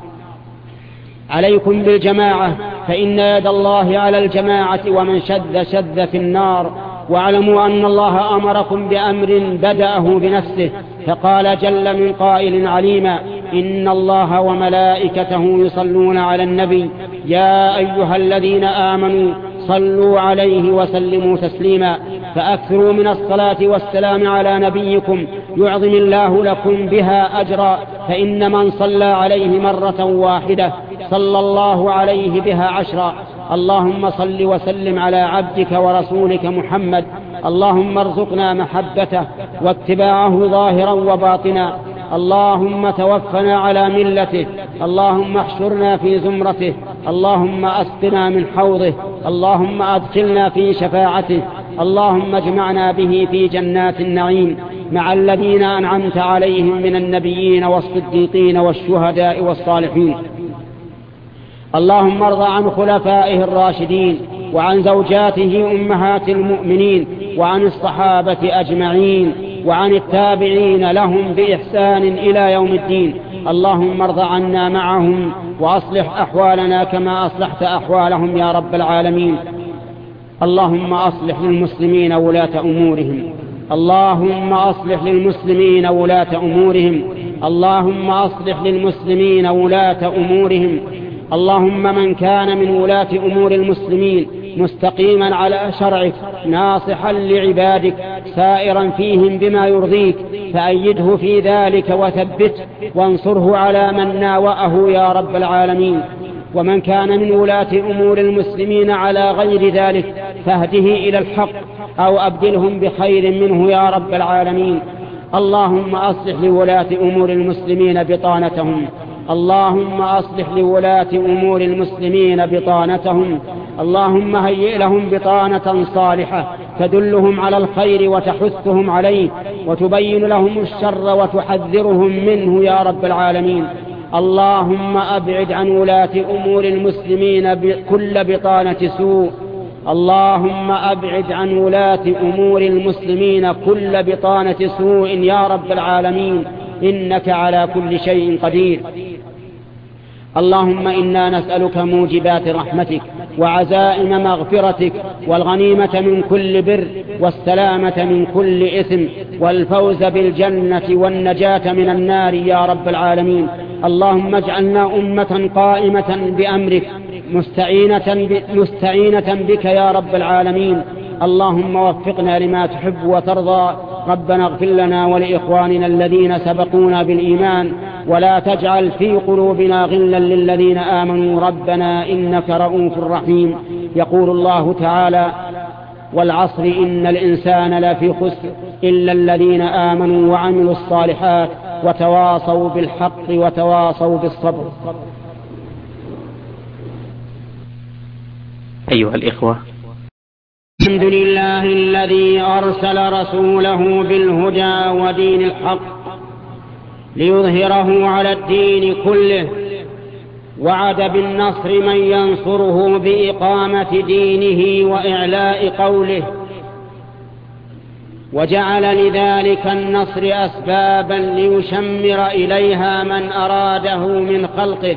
عليكم بالجماعة، فإن يد الله على الجماعة، ومن شذ شذ في النار. واعلموا أن الله أمركم بأمر بدأه بنفسه، فقال جل من قائل عليما: إن الله وملائكته يصلون على النبي يا أيها الذين آمنوا صلوا عليه وسلموا تسليما. فأكثروا من الصلاة والسلام على نبيكم يعظم الله لكم بها أجرا، فإن من صلى عليه مرة واحدة صلى الله عليه بها عشرا. اللهم صل وسلم على عبدك ورسولك محمد. اللهم ارزقنا محبته واتباعه ظاهرا وباطنا. اللهم توفنا على ملته. اللهم احشرنا في زمرته. اللهم أسقنا من حوضه. اللهم أدخلنا في شفاعته. اللهم اجمعنا به في جنات النعيم مع الذين أنعمت عليهم من النبيين والصديقين والشهداء والصالحين. اللهم ارض عن خلفائه الراشدين وعن زوجاته أمهات المؤمنين وعن الصحابة أجمعين وعن التابعين لهم بإحسان إلى يوم الدين. اللهم ارض عنا معهم وأصلح أحوالنا كما أصلحت أحوالهم يا رب العالمين. اللهم أصلح للمسلمين ولاة أمورهم. اللهم أصلح للمسلمين ولاة أمورهم. اللهم أصلح للمسلمين ولاة أمورهم. اللهم من كان من ولاة أمور المسلمين مستقيما على شرعك ناصحا لعبادك سائرا فيهم بما يرضيك فأيده في ذلك وثبته وانصره على من ناوأه يا رب العالمين. ومن كان من ولاة أمور المسلمين على غير ذلك فاهده إلى الحق أو أبدلهم بخير منه يا رب العالمين. اللهم أصلح لولاة أمور المسلمين بطانتهم. اللهم أصلح لولاة أمور المسلمين بطانتهم. اللهم هيئ لهم بطانة صالحة تدلهم على الخير وتحثهم عليه وتبين لهم الشر وتحذرهم منه يا رب العالمين. اللهم أبعد عن ولاة أمور المسلمين كل بطانة سوء. اللهم أبعد عن ولاة أمور المسلمين كل بطانة سوء يا رب العالمين، إنك على كل شيء قدير. اللهم إنا نسألك موجبات رحمتك وعزائم مغفرتك والغنيمة من كل بر والسلامة من كل إثم والفوز بالجنة والنجاة من النار يا رب العالمين. اللهم اجعلنا أمة قائمة بأمرك مستعينة, مستعينة بك يا رب العالمين. اللهم وفقنا لما تحب وترضى. ربنا اغفر لنا ولإخواننا الذين سبقونا بالإيمان ولا تجعل في قلوبنا غلا للذين آمنوا ربنا إنك رؤوف رحيم. يقول الله تعالى: والعصر إن الإنسان لفي خسر إلا الذين آمنوا وعملوا الصالحات وتواصوا بالحق وتواصوا بالصبر. أيها الإخوة، الحمد لله الذي أرسل رسوله بالهدى ودين الحق ليظهره على الدين كله، وعد بالنصر من ينصره بإقامة دينه وإعلاء قوله، وجعل لذلك النصر أسبابا ليشمر إليها من أراده من خلقه.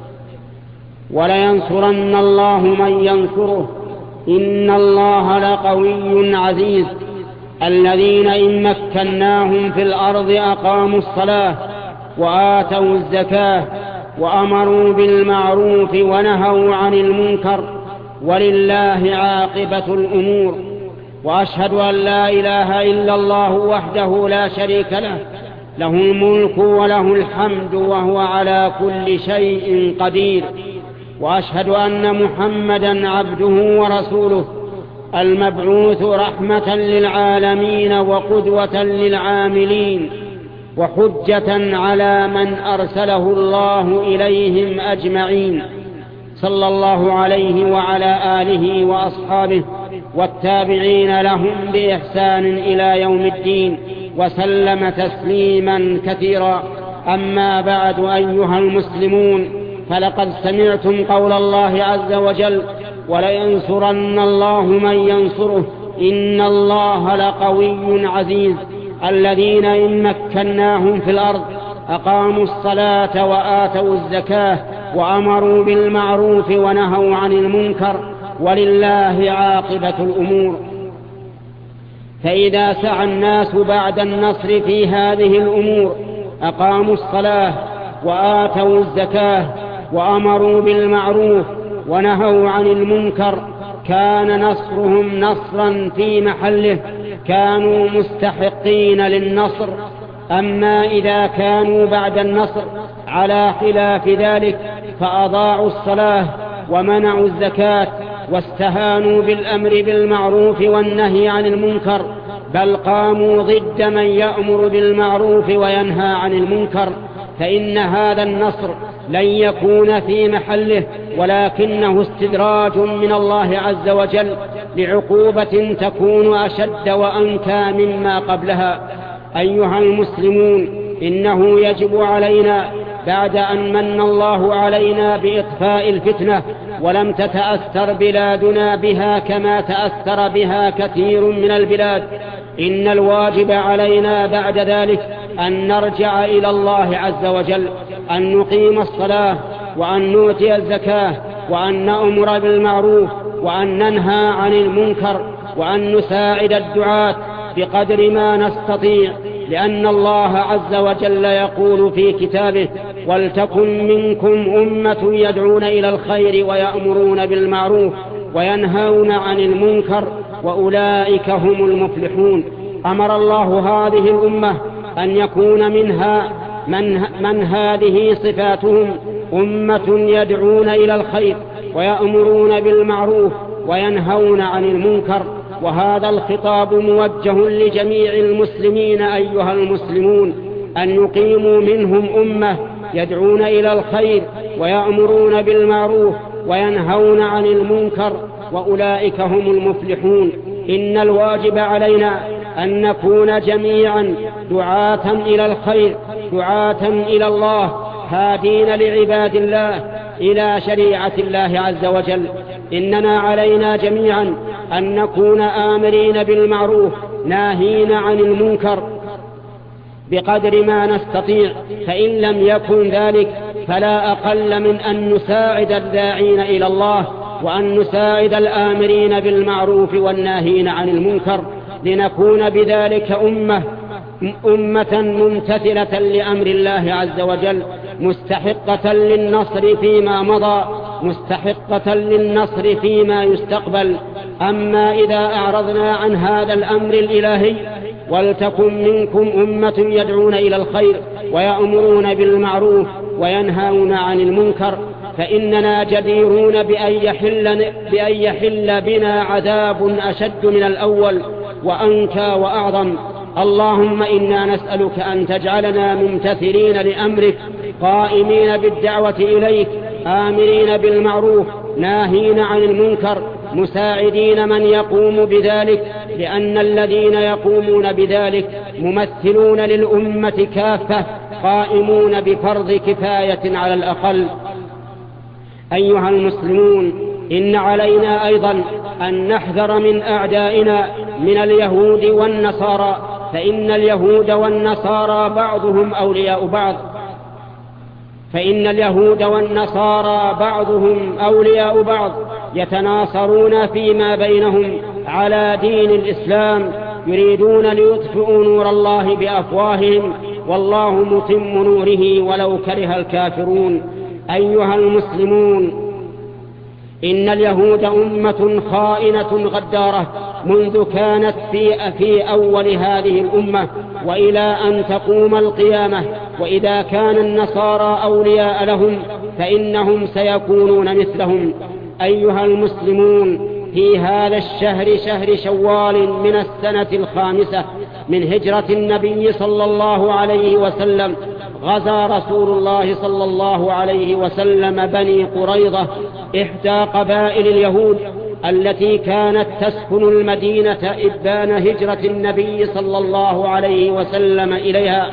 ولينصرن الله من ينصره إن الله لقوي عزيز. الذين إن مكناهم في الأرض أقاموا الصلاة وآتوا الزكاة وأمروا بالمعروف ونهوا عن المنكر ولله عاقبة الأمور. وأشهد أن لا إله إلا الله وحده لا شريك له، له الملك وله الحمد وهو على كل شيء قدير. وأشهد أن محمدا عبده ورسوله المبعوث رحمة للعالمين وقدوة للعاملين وحجة على من أرسله الله إليهم أجمعين، صلى الله عليه وعلى آله وأصحابه والتابعين لهم بإحسان إلى يوم الدين وسلم تسليما كثيرا. أما بعد أيها المسلمون، فلقد سمعتم قول الله عز وجل: ولينصرن الله من ينصره إن الله لقوي عزيز. الذين إن مكناهم في الأرض أقاموا الصلاة وآتوا الزكاة وأمروا بالمعروف ونهوا عن المنكر ولله عاقبة الأمور. فإذا سعى الناس بعد النصر في هذه الأمور أقاموا الصلاة وآتوا الزكاة وأمروا بالمعروف ونهوا عن المنكر كان نصرهم نصرا في محله، كانوا مستحقين للنصر. أما إذا كانوا بعد النصر على خلاف ذلك فأضاعوا الصلاة ومنعوا الزكاة واستهانوا بالأمر بالمعروف والنهي عن المنكر، بل قاموا ضد من يأمر بالمعروف وينهى عن المنكر، فإن هذا النصر لن يكون في محله، ولكنه استدراج من الله عز وجل لعقوبة تكون أشد وأنكى مما قبلها. أيها المسلمون، إنه يجب علينا بعد أن من الله علينا بإطفاء الفتنة ولم تتأثر بلادنا بها كما تأثر بها كثير من البلاد، إن الواجب علينا بعد ذلك أن نرجع إلى الله عز وجل، أن نقيم الصلاة وأن نؤتي الزكاة وأن نأمر بالمعروف وأن ننهى عن المنكر وأن نساعد الدعاة بقدر ما نستطيع، لأن الله عز وجل يقول في كتابه: ولتكن منكم أمة يدعون إلى الخير ويأمرون بالمعروف وينهون عن المنكر وأولئك هم المفلحون. أمر الله هذه الأمة أن يكون منها من, من هذه صفاتهم: أمة يدعون إلى الخير ويأمرون بالمعروف وينهون عن المنكر. وهذا الخطاب موجه لجميع المسلمين أيها المسلمون، أن يقيموا منهم أمة يدعون إلى الخير ويأمرون بالمعروف وينهون عن المنكر وأولئك هم المفلحون. إن الواجب علينا أن نكون جميعا دعاة إلى الخير، دعاة إلى الله، هادين لعباد الله إلى شريعة الله عز وجل. إننا علينا جميعا أن نكون آمرين بالمعروف ناهين عن المنكر بقدر ما نستطيع، فإن لم يكن ذلك فلا أقل من أن نساعد الداعين إلى الله وأن نساعد الآمرين بالمعروف والناهين عن المنكر، لنكون بذلك أمة أمة ممتثلة لأمر الله عز وجل، مستحقة للنصر فيما مضى، مستحقة للنصر فيما يستقبل. أما إذا أعرضنا عن هذا الأمر الإلهي: ولتكن منكم أمة يدعون إلى الخير ويأمرون بالمعروف وينهون عن المنكر، فإننا جديرون بأن يحل, بأن يحل بنا عذاب أشد من الأول وأنكى وأعظم. اللهم إنا نسألك أن تجعلنا ممتثلين لأمرك، قائمين بالدعوة إليك، آمرين بالمعروف ناهين عن المنكر، مساعدين من يقوم بذلك، لأن الذين يقومون بذلك ممثلون للأمة كافة، قائمون بفرض كفاية على الأقل. أيها المسلمون، إن علينا أيضا أن نحذر من أعدائنا من اليهود والنصارى، فإن اليهود والنصارى بعضهم أولياء بعض فإن اليهود والنصارى بعضهم أولياء بعض يتناصرون فيما بينهم على دين الإسلام، يريدون ليطفئوا نور الله بأفواههم والله متم نوره ولو كره الكافرون. أيها المسلمون، إن اليهود أمة خائنة غدارة منذ كانت في, في أول هذه الأمة وإلى أن تقوم القيامة، وإذا كان النصارى أولياء لهم فإنهم سيكونون مثلهم. أيها المسلمون، في هذا الشهر شهر شوال من السنة الخامسة من هجرة النبي صلى الله عليه وسلم غزا رسول الله صلى الله عليه وسلم بني قريظة، إحدى قبائل اليهود التي كانت تسكن المدينة إبان هجرة النبي صلى الله عليه وسلم إليها،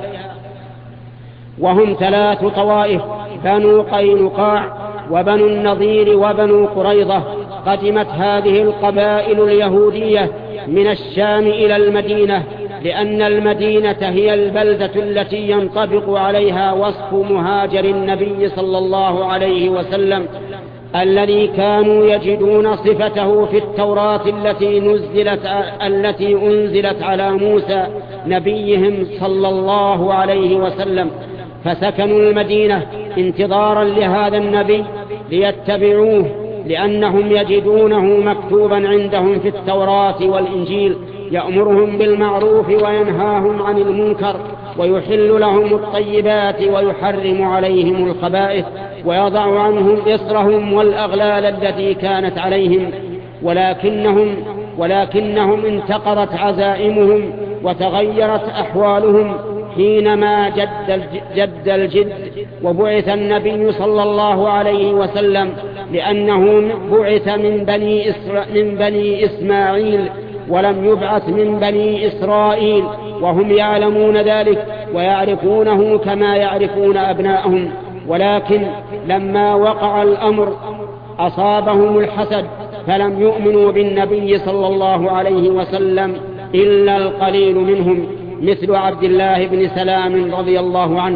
وهم ثلاث طوائف: بنو قينقاع وبنو النضير وبنو قريظة. قدمت هذه القبائل اليهودية من الشام إلى المدينة، لأن المدينة هي البلدة التي ينطبق عليها وصف مهاجر النبي صلى الله عليه وسلم الذي كانوا يجدون صفته في التوراة التي نزلت التي أنزلت على موسى نبيهم صلى الله عليه وسلم. فسكنوا المدينة انتظارا لهذا النبي ليتبعوه، لأنهم يجدونه مكتوبا عندهم في التوراة والإنجيل يأمرهم بالمعروف وينهاهم عن المنكر ويحل لهم الطيبات ويحرم عليهم الخبائث ويضع عنهم إصرهم والأغلال التي كانت عليهم، ولكنهم, ولكنهم انتقضت عزائمهم وتغيرت أحوالهم حينما جد, جد الجد وبعث النبي صلى الله عليه وسلم، لأنه بعث من بني, إسر... من بني إسماعيل ولم يبعث من بني إسرائيل، وهم يعلمون ذلك ويعرفونه كما يعرفون أبناءهم. ولكن لما وقع الأمر أصابهم الحسد فلم يؤمنوا بالنبي صلى الله عليه وسلم إلا القليل منهم، مثل عبد الله بن سلام رضي الله عنه.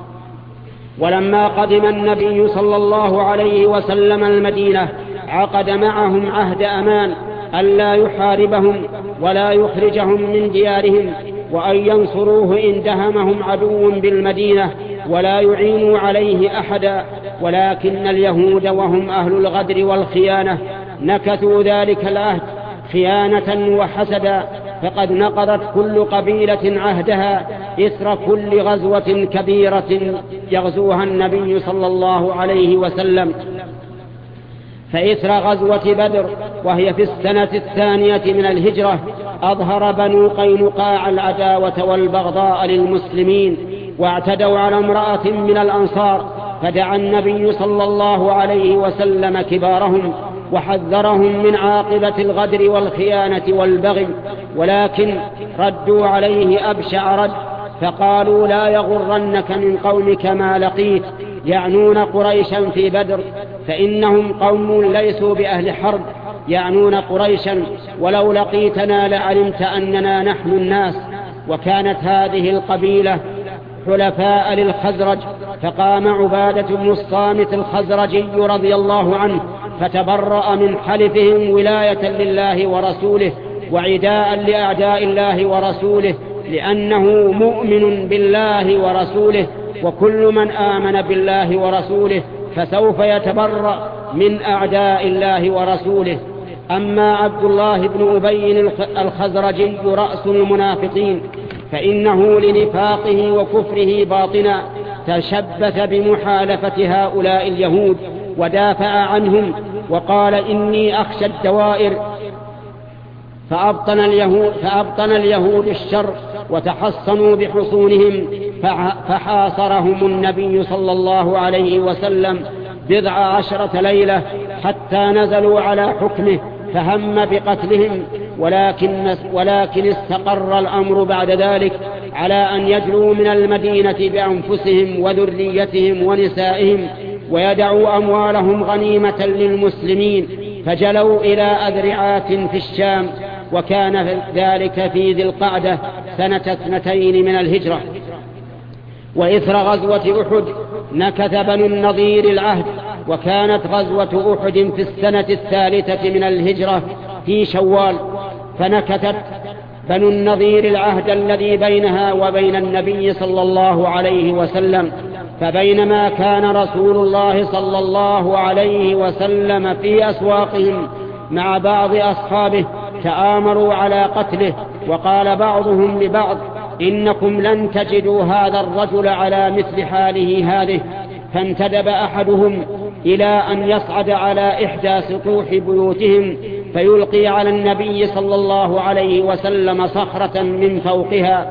ولما قدم النبي صلى الله عليه وسلم المدينة عقد معهم عهد أمان ألا يحاربهم ولا يخرجهم من ديارهم، وأن ينصروه إن دهمهم عدو بالمدينة ولا يعينوا عليه أحدا. ولكن اليهود وهم أهل الغدر والخيانة نكثوا ذلك العهد خيانة وحسدا، فقد نقضت كل قبيلة عهدها إثر كل غزوة كبيرة يغزوها النبي صلى الله عليه وسلم. فإثر غزوة بدر وهي في السنة الثانية من الهجرة أظهر بنو قينقاع العداوة والبغضاء للمسلمين، واعتدوا على امرأة من الأنصار، فدعا النبي صلى الله عليه وسلم كبارهم وحذرهم من عاقبة الغدر والخيانة والبغي، ولكن ردوا عليه أبشع رد، فقالوا لا يغرنك من قومك ما لقيت، يعنون قريشا في بدر، فإنهم قوم ليسوا بأهل حرب، يعنون قريشا، ولو لقيتنا لعلمت أننا نحن الناس. وكانت هذه القبيلة حلفاء للخزرج، فقام عبادة بن الصامت الخزرجي رضي الله عنه فتبرأ من حلفهم ولاية لله ورسوله وعداء لأعداء الله ورسوله، لأنه مؤمن بالله ورسوله، وكل من آمن بالله ورسوله فسوف يتبرأ من أعداء الله ورسوله. أما عبد الله بن أبي الخزرجي رأس المنافقين فإنه لنفاقه وكفره باطنا تشبث بمحالفة هؤلاء اليهود ودافع عنهم وقال إني أخشى الدوائر، فأبطن اليهود, فأبطن اليهود الشر وتحصنوا بحصونهم، فحاصرهم النبي صلى الله عليه وسلم بضع عشرة ليلة حتى نزلوا على حكمه فهم بقتلهم، ولكن, ولكن استقر الأمر بعد ذلك على أن يجلوا من المدينة بأنفسهم وذريتهم ونسائهم ويدعوا أموالهم غنيمة للمسلمين، فجلوا إلى أذرعات في الشام، وكان ذلك في ذي القعدة سنة اثنتين من الهجرة. وإثر غزوة أحد نكث بنو النضير العهد، وكانت غزوة أحد في السنة الثالثة من الهجرة في شوال، فنكثت بنو النضير العهد الذي بينها وبين النبي صلى الله عليه وسلم. فبينما كان رسول الله صلى الله عليه وسلم في أسواقهم مع بعض أصحابه تآمروا على قتله، وقال بعضهم لبعض إنكم لن تجدوا هذا الرجل على مثل حاله هذه، فانتدب أحدهم إلى أن يصعد على إحدى سطوح بيوتهم فيلقي على النبي صلى الله عليه وسلم صخرة من فوقها،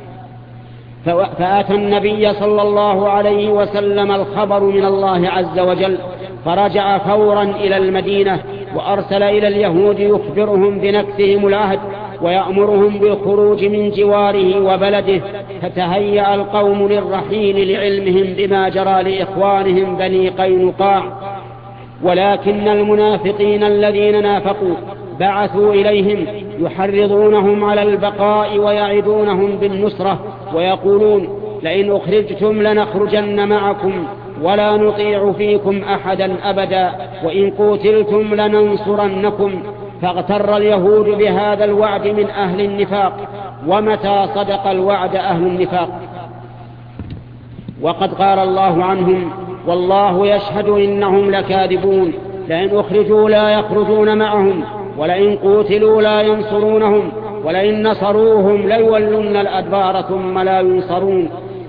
فأتى النبي صلى الله عليه وسلم الخبر من الله عز وجل، فرجع فورا إلى المدينة وأرسل إلى اليهود يخبرهم بنكثهم العهد ويأمرهم بالخروج من جواره وبلده، فتهيأ القوم للرحيل لعلمهم بما جرى لإخوانهم بني قينقاع. ولكن المنافقين الذين نافقوا بعثوا إليهم يحرضونهم على البقاء ويعدونهم بالنصرة، ويقولون لئن أخرجتم لنخرجن معكم ولا نطيع فيكم أحدا أبدا، وإن قتلتم لننصرنكم. فاغتر اليهود بهذا الوعد من أهل النفاق، ومتى صدق الوعد أهل النفاق. وقد قال الله عنهم: والله يشهد إنهم لكاذبون، لئن أخرجوا لا يخرجون معهم، ولئن قوتلوا لا ينصرونهم، ولئن نصروهم ليولن الأدبار ثم لا ينصرون.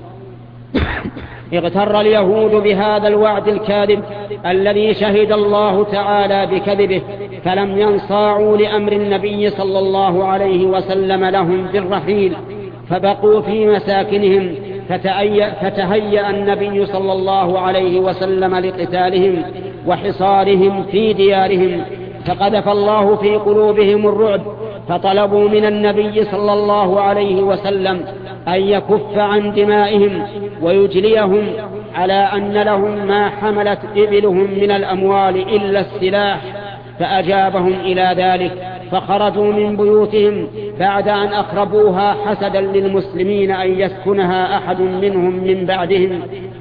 اغتر اليهود بهذا الوعد الكاذب الذي شهد الله تعالى بكذبه، فلم ينصاعوا لأمر النبي صلى الله عليه وسلم لهم بالرحيل، فبقوا في مساكنهم، فتهيأ النبي صلى الله عليه وسلم لقتالهم وحصارهم في ديارهم، فقذف الله في قلوبهم الرعب، فطلبوا من النبي صلى الله عليه وسلم أن يكف عن دمائهم ويجليهم، على أن لهم ما حملت إبلهم من الأموال إلا السلاح، فأجابهم إلى ذلك، فخرجوا من بيوتهم بعد أن أخربوها حسدا للمسلمين أن يسكنها أحد منهم من بعدهم،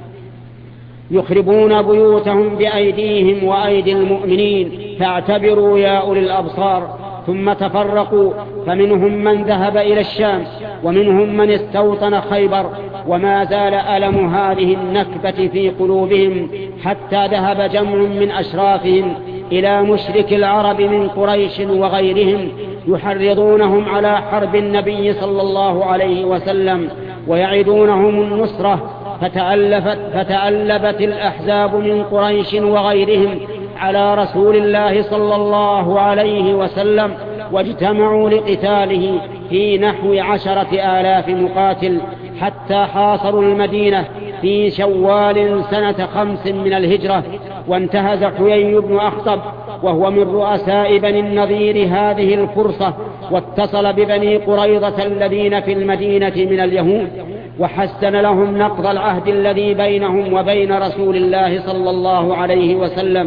يخربون بيوتهم بأيديهم وأيدي المؤمنين، فاعتبروا يا أولي الأبصار. ثم تفرقوا، فمنهم من ذهب إلى الشام، ومنهم من استوطن خيبر، وما زال ألم هذه النكبة في قلوبهم حتى ذهب جمع من أشرافهم إلى مشرك العرب من قريش وغيرهم يحرضونهم على حرب النبي صلى الله عليه وسلم ويعدونهم النصرة، فتألفت فتألبت الأحزاب من قريش وغيرهم على رسول الله صلى الله عليه وسلم، واجتمعوا لقتاله في نحو عشرة آلاف مقاتل، حتى حاصروا المدينة في شوال سنة خمس من الهجرة. وانتهز حيي بن أخطب وهو من رؤساء بني النضير هذه الفرصة، واتصل ببني قريظة الذين في المدينة من اليهود، وحسن لهم نقض العهد الذي بينهم وبين رسول الله صلى الله عليه وسلم،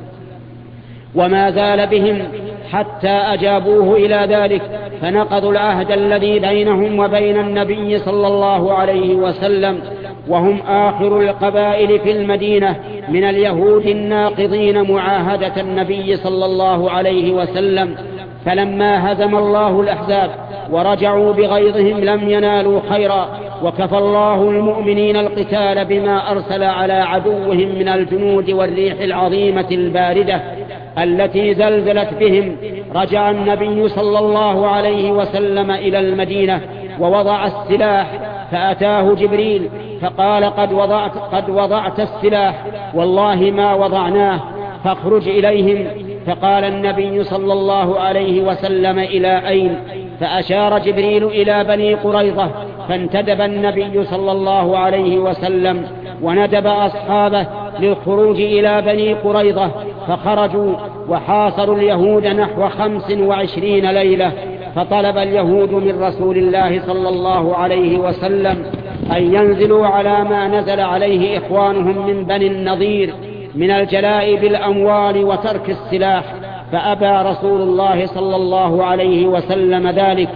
وما زال بهم حتى أجابوه إلى ذلك، فنقضوا العهد الذي بينهم وبين النبي صلى الله عليه وسلم، وهم آخر القبائل في المدينة من اليهود الناقضين معاهدة النبي صلى الله عليه وسلم. فلما هزم الله الأحزاب ورجعوا بغيظهم لم ينالوا خيرا، وكفى الله المؤمنين القتال بما أرسل على عدوهم من الجنود والريح العظيمة الباردة التي زلزلت بهم. رجع النبي صلى الله عليه وسلم إلى المدينة ووضع السلاح، فأتاه جبريل فقال: قد وضعت, قد وضعت السلاح، والله ما وضعناه، فاخرج إليهم. فقال النبي صلى الله عليه وسلم: إلى أين؟ فأشار جبريل إلى بني قريظة، فانتدب النبي صلى الله عليه وسلم وندب أصحابه للخروج إلى بني قريظة، فخرجوا وحاصروا اليهود نحو خمس وعشرين ليلة. فطلب اليهود من رسول الله صلى الله عليه وسلم أن ينزلوا على ما نزل عليه إخوانهم من بني النضير من الجلاء بالأموال وترك السلاح، فأبى رسول الله صلى الله عليه وسلم ذلك.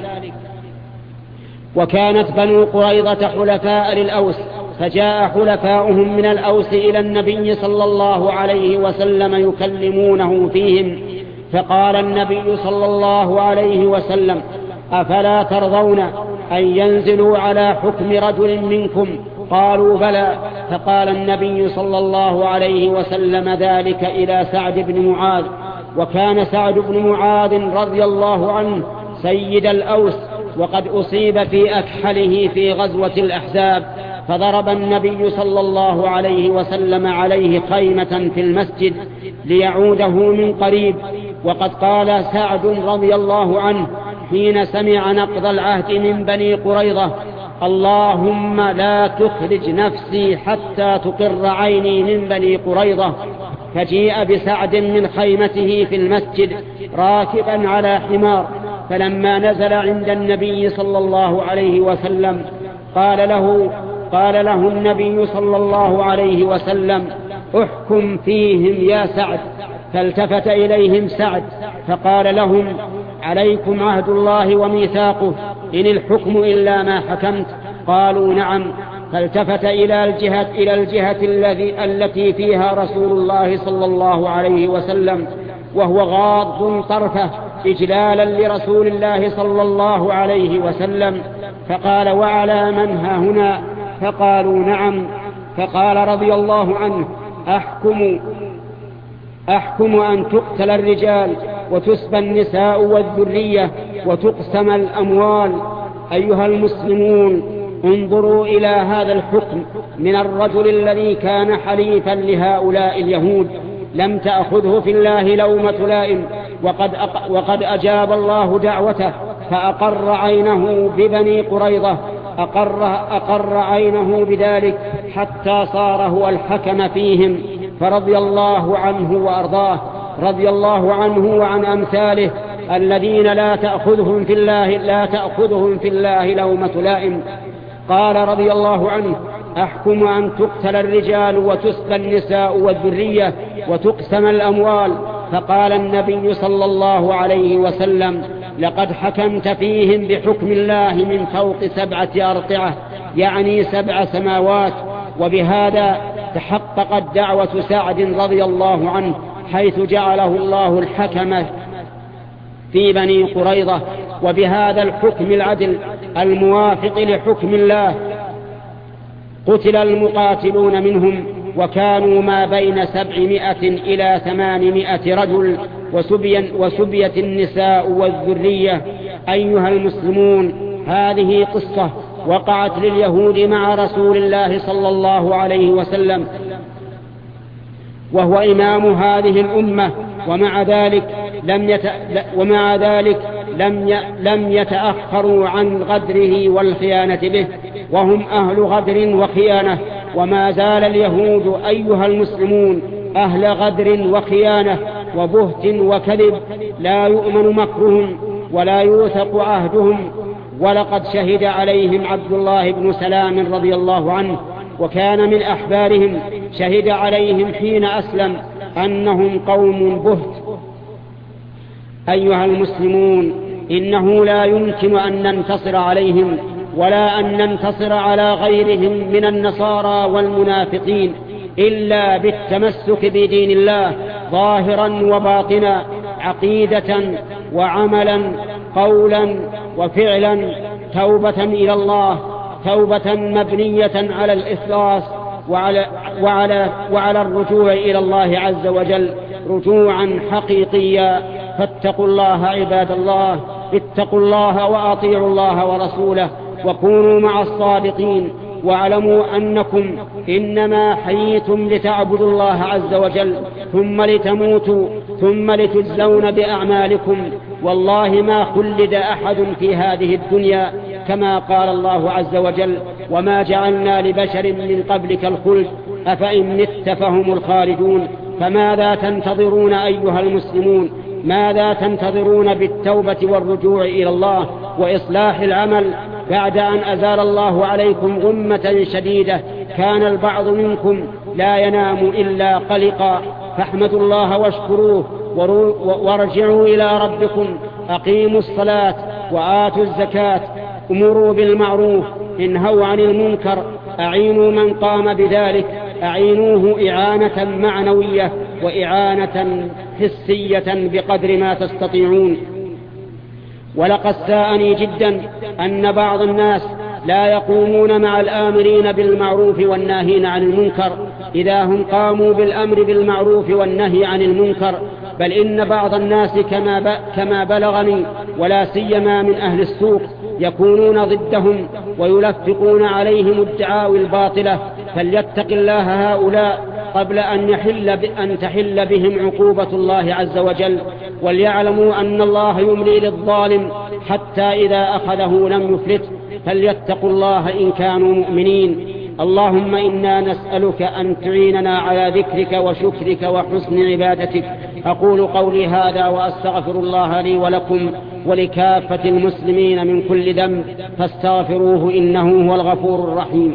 وكانت بنو قريظة حلفاء للأوس، فجاء حلفاؤهم من الأوس إلى النبي صلى الله عليه وسلم يكلمونه فيهم، فقال النبي صلى الله عليه وسلم: أفلا ترضون أن ينزلوا على حكم رجل منكم؟ قالوا: بلى. فقال النبي صلى الله عليه وسلم ذلك إلى سعد بن معاذ، وكان سعد بن معاذ رضي الله عنه سيد الأوس، وقد أصيب في أكحله في غزوة الأحزاب، فضرب النبي صلى الله عليه وسلم عليه خيمة في المسجد ليعوده من قريب. وقد قال سعد رضي الله عنه حين سمع نقض العهد من بني قريظة: اللهم لا تخرج نفسي حتى تقر عيني من بني قريظة. فجيء بسعد من خيمته في المسجد راكبا على حمار، فلما نزل عند النبي صلى الله عليه وسلم قال له قال له النبي صلى الله عليه وسلم: احكم فيهم يا سعد. فالتفت إليهم سعد فقال لهم: عليكم عهد الله وميثاقه، إن الحكم إلا ما حكمت؟ قالوا: نعم. فالتفت إلى الجهة, إلى الجهة الذي التي فيها رسول الله صلى الله عليه وسلم وهو غاض طرفه إجلالا لرسول الله صلى الله عليه وسلم، فقال: وعلى من ها هنا؟ فقالوا: نعم. فقال رضي الله عنه: أحكم أحكم أن تقتل الرجال وتسبى النساء والذرية وتقسم الأموال. أيها المسلمون، انظروا إلى هذا الحكم من الرجل الذي كان حليفا لهؤلاء اليهود، لم تأخذه في الله لومة لائم، وقد, وقد أجاب الله دعوته فأقر عينه ببني قريظة، أقر, أقر عينه بذلك حتى صار هو الحكم فيهم، فرضي الله عنه وأرضاه، رضي الله عنه وعن أمثاله الذين لا تأخذهم في الله لا تأخذهم في الله لومة لائم. قال رضي الله عنه: أحكم أن تقتل الرجال وتسبى النساء والذرية وتقسم الأموال. فقال النبي صلى الله عليه وسلم: لقد حكمت فيهم بحكم الله من فوق سبعة أرقعة، يعني سبع سماوات. وبهذا تحققت دعوة سعد رضي الله عنه، حيث جعله الله الحكم في بني قريظة. وبهذا الحكم العدل الموافق لحكم الله قتل المقاتلون منهم، وكانوا ما بين سبعمائة إلى ثمانمائة رجل، وسبي وسبيت النساء والذرية. أيها المسلمون، هذه قصة وقعت لليهود مع رسول الله صلى الله عليه وسلم، وهو إمام هذه الأمة، ومع ذلك لم يت... ومع ذلك لم ي... لم يتأخروا عن غدره والخيانة به، وهم أهل غدر وخيانة. وما زال اليهود أيها المسلمون أهل غدر وخيانة وبهت وكذب، لا يؤمن مكرهم ولا يوثق عهدهم. ولقد شهد عليهم عبد الله بن سلام رضي الله عنه، وكان من أحبارهم، شهد عليهم حين أسلم أنهم قوم بهت. أيها المسلمون، إنه لا يمكن أن ننتصر عليهم ولا أن ننتصر على غيرهم من النصارى والمنافقين إلا بالتمسك بدين الله ظاهرا وباطنا، عقيدة وعملا، قولا وفعلا، توبة إلى الله، توبة مبنية على الإخلاص وعلى, وعلى, وعلى الرجوع إلى الله عز وجل رجوعا حقيقيا. فاتقوا الله عباد الله، اتقوا الله وأطيعوا الله ورسوله، وكونوا مع الصادقين، واعلموا أنكم إنما حييتم لتعبدوا الله عز وجل، ثم لتموتوا، ثم لتجزون بأعمالكم. والله ما خلد أحد في هذه الدنيا، كما قال الله عز وجل: وما جعلنا لبشر من قبلك الخلد أفإن مت فهم الخالدون. فماذا تنتظرون أيها المسلمون؟ ماذا تنتظرون بالتوبة والرجوع إلى الله وإصلاح العمل بعد أن أزال الله عليكم غمة شديدة؟ كان البعض منكم لا ينام إلا قلقا، فاحمدوا الله واشكروه وارجعوا إلى ربكم، أقيموا الصلاة وآتوا الزكاة، أمروا بالمعروف، انهوا عن المنكر، أعينوا من قام بذلك، أعينوه إعانة معنوية وإعانة حسية بقدر ما تستطيعون. ولقد ساءني جدا أن بعض الناس لا يقومون مع الآمرين بالمعروف والناهين عن المنكر إذا هم قاموا بالأمر بالمعروف والنهي عن المنكر، بل إن بعض الناس كما كما بلغني، ولا سيما من أهل السوق، يكونون ضدهم ويلفقون عليهم الدعاوى الباطلة. فليتق الله هؤلاء قبل أن يحل أن تحل بهم عقوبة الله عز وجل، وليعلموا أن الله يملي للظالم حتى إذا أخذه لم يفلته. فليتقوا الله إن كانوا مؤمنين. اللهم إنا نسألك أن تعيننا على ذكرك وشكرك وحسن عبادتك. أقول قولي هذا وأستغفر الله لي ولكم ولكافة المسلمين من كل ذنب، فاستغفروه إنه هو الغفور الرحيم.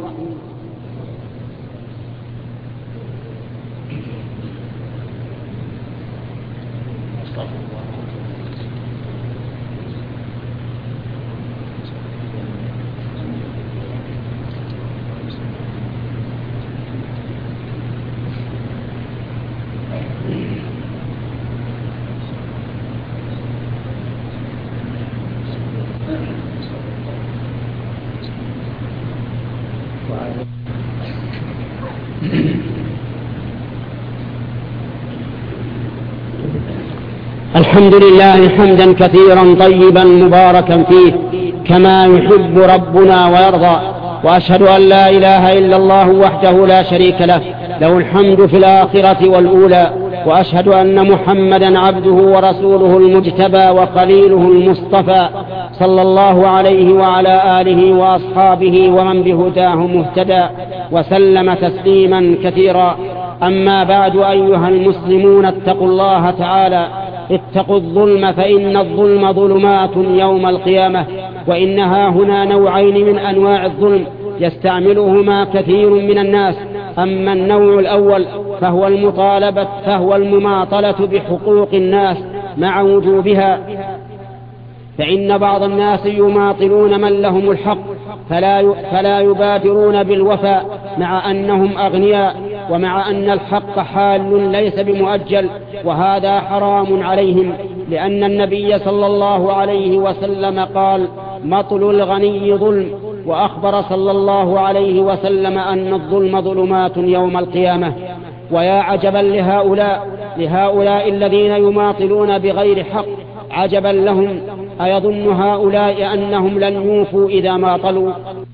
الحمد لله حمدا كثيرا طيبا مباركا فيه كما يحب ربنا ويرضى، وأشهد أن لا إله إلا الله وحده لا شريك له، له الحمد في الآخرة والأولى، وأشهد أن محمدا عبده ورسوله المجتبى وخليله المصطفى، صلى الله عليه وعلى آله وأصحابه ومن بهداه مهتدى، وسلم تسليما كثيرا. أما بعد، أيها المسلمون، اتقوا الله تعالى، اتقوا الظلم، فإن الظلم ظلمات يوم القيامة، وإنها هنا نوعين من أنواع الظلم يستعملهما كثير من الناس. أما النوع الأول فهو المطالبة فهو المماطلة بحقوق الناس مع وجوبها، فإن بعض الناس يماطلون من لهم الحق فلا فلا يبادرون بالوفاء مع أنهم أغنياء، ومع أن الحق حال ليس بمؤجل، وهذا حرام عليهم، لأن النبي صلى الله عليه وسلم قال: مطل الغني ظلم. وأخبر صلى الله عليه وسلم أن الظلم ظلمات يوم القيامة. ويا عجبا لهؤلاء لهؤلاء الذين يماطلون بغير حق، عجبا لهم، أيظن هؤلاء أنهم لن يوفوا إذا ماطلوا؟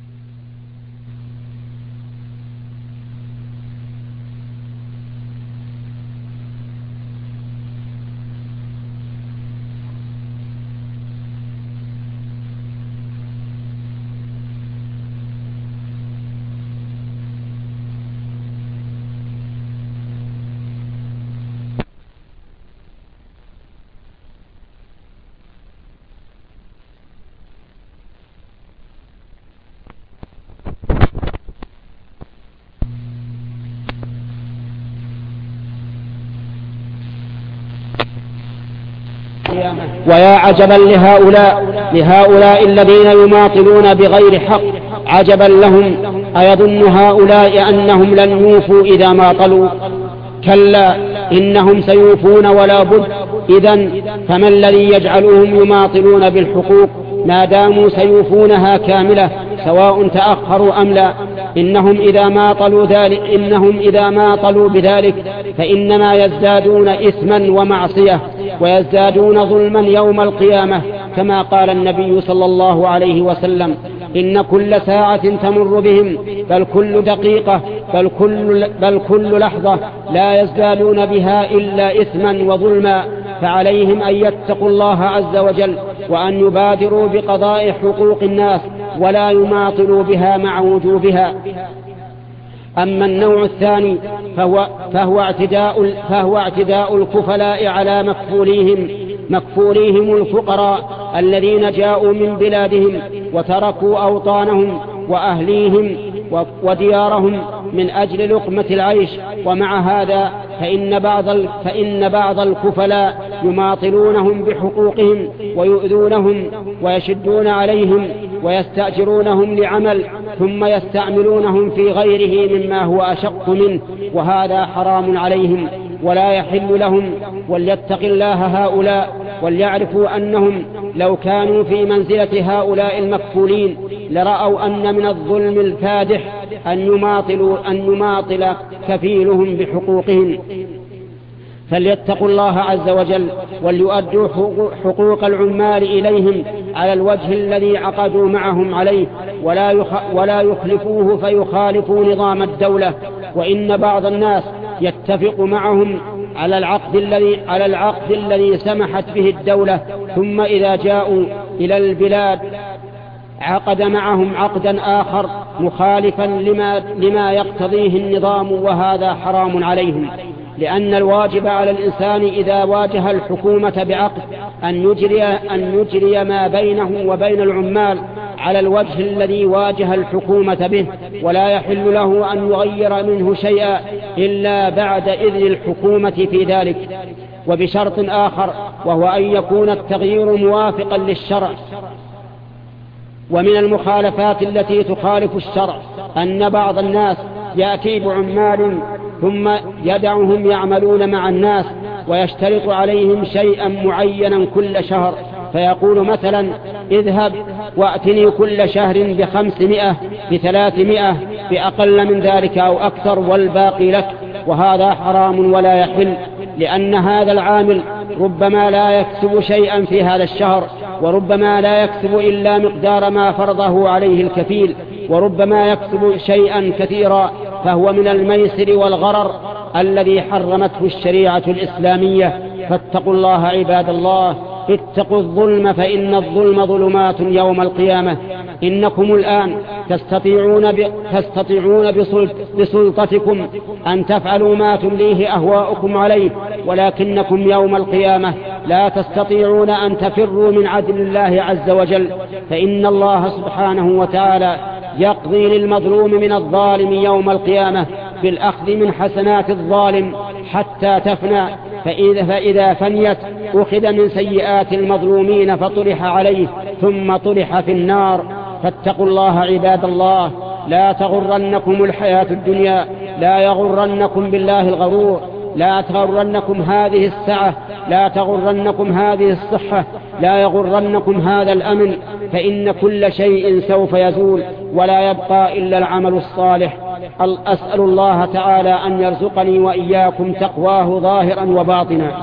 ويا عجبا لهؤلاء لهؤلاء الذين يماطلون بغير حق، عجبا لهم، أيظن هؤلاء أنهم لن يوفوا إذا ماطلوا؟ كلا، إنهم سيوفون ولا بد. إذن فما الذي يجعلهم يماطلون بالحقوق ما داموا سيوفونها كاملة، سواء تأخروا أم لا؟ إنهم إذا ماطلوا ذلك إنهم إذا ماطلوا بذلك فإنما يزدادون إثما ومعصية، ويزدادون ظلما يوم القيامة، كما قال النبي صلى الله عليه وسلم: إن كل ساعة تمر بهم، بل كل دقيقة، بل كل, بل كل لحظة لا يزدادون بها إلا إثما وظلما. فعليهم أن يتقوا الله عز وجل، وأن يبادروا بقضاء حقوق الناس، ولا يماطلوا بها مع وجوبها. أما النوع الثاني فهو, فهو, اعتداء, فهو اعتداء الكفلاء على مكفوليهم مكفوليهم الفقراء الذين جاءوا من بلادهم وتركوا أوطانهم وأهليهم وديارهم من أجل لقمة العيش. ومع هذا فإن بعض, فإن بعض الكفلاء يماطلونهم بحقوقهم ويؤذونهم ويشدون عليهم ويستأجرونهم لعمل ثم يستعملونهم في غيره مما هو أشق منه، وهذا حرام عليهم ولا يحل لهم. وليتق الله هؤلاء، وليعرفوا أنهم لو كانوا في منزلة هؤلاء المكفولين لرأوا أن من الظلم الفادح أن يماطلوا أن يماطل كفيلهم بحقوقهم. فليتقوا الله عز وجل، وليؤدوا حقوق العمال إليهم على الوجه الذي عقدوا معهم عليه، ولا يخلفوه فيخالفوا نظام الدولة. وإن بعض الناس يتفق معهم على العقد الذي على العقد الذي سمحت به الدولة، ثم إذا جاءوا إلى البلاد عقد معهم عقدا آخر مخالفا لما, لما يقتضيه النظام، وهذا حرام عليهم. لأن الواجب على الإنسان إذا واجه الحكومة بعقد أن يجري, أن يجري ما بينه وبين العمال على الوجه الذي واجه الحكومة به، ولا يحل له أن يغير منه شيئا إلا بعد إذن الحكومة في ذلك. وبشرط آخر، وهو أن يكون التغيير موافقا للشرع. ومن المخالفات التي تخالف الشرع أن بعض الناس يأتي بعمال ثم يدعهم يعملون مع الناس ويشترط عليهم شيئا معينا كل شهر، فيقول مثلا: اذهب وأتني كل شهر بخمسمائة بثلاثمائة بأقل من ذلك أو أكثر والباقي لك. وهذا حرام ولا يحل، لأن هذا العامل ربما لا يكسب شيئا في هذا الشهر، وربما لا يكسب إلا مقدار ما فرضه عليه الكفيل، وربما يكسب شيئا كثيرا، فهو من الميسر والغرر الذي حرمته الشريعة الإسلامية. فاتقوا الله عباد الله، اتقوا الظلم فإن الظلم ظلمات يوم القيامة. إنكم الآن تستطيعون, ب... تستطيعون بسلط... بسلطتكم أن تفعلوا ما تمليه أهواؤكم عليه، ولكنكم يوم القيامة لا تستطيعون أن تفروا من عدل الله عز وجل، فإن الله سبحانه وتعالى يقضي للمظلوم من الظالم يوم القيامة بالأخذ من حسنات الظالم حتى تفنى، فإذا, فإذا فنيت أخذ من سيئات المظلومين فطرح عليه ثم طرح في النار. فاتقوا الله عباد الله، لا تغرنكم الحياة الدنيا، لا يغرنكم بالله الغرور، لا تغرنكم هذه السعة، لا تغرنكم هذه الصحة، لا يغرنكم هذا الأمن، فإن كل شيء سوف يزول ولا يبقى إلا العمل الصالح. أسأل الله تعالى أن يرزقني وإياكم تقواه ظاهرا وباطنا.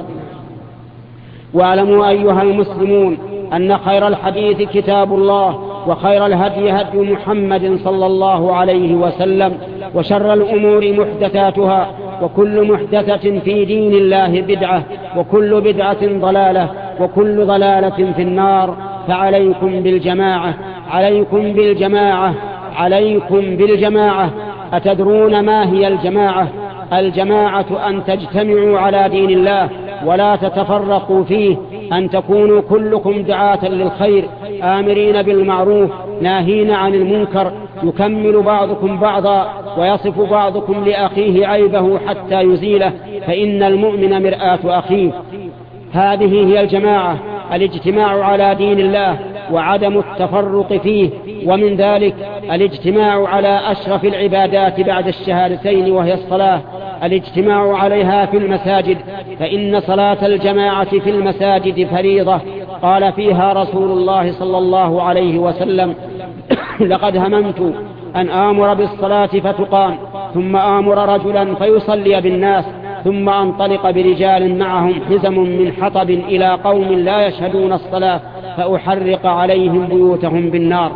واعلموا أيها المسلمون أن خير الحديث كتاب الله، وخير الهدي هدي محمد صلى الله عليه وسلم، وشر الأمور محدثاتها، وكل محدثة في دين الله بدعة، وكل بدعة ضلالة، وكل ضلالة في النار. فعليكم بالجماعة، عليكم بالجماعة، عليكم بالجماعة. أتدرون ما هي الجماعة؟ الجماعة أن تجتمعوا على دين الله ولا تتفرقوا فيه، أن تكونوا كلكم دعاة للخير، آمرين بالمعروف، ناهين عن المنكر، يكمل بعضكم بعضا، ويصف بعضكم لأخيه عيبه حتى يزيله، فإن المؤمن مرآة أخيه. هذه هي الجماعة، الاجتماع على دين الله وعدم التفرق فيه. ومن ذلك الاجتماع على أشرف العبادات بعد الشهادتين وهي الصلاة، الاجتماع عليها في المساجد، فإن صلاة الجماعة في المساجد فريضة. قال فيها رسول الله صلى الله عليه وسلم: لقد هممت أن آمر بالصلاة فتقام، ثم آمر رجلا فيصلي بالناس، ثم أنطلق برجال معهم حزم من حطب إلى قوم لا يشهدون الصلاة فأحرق عليهم بيوتهم بالنار.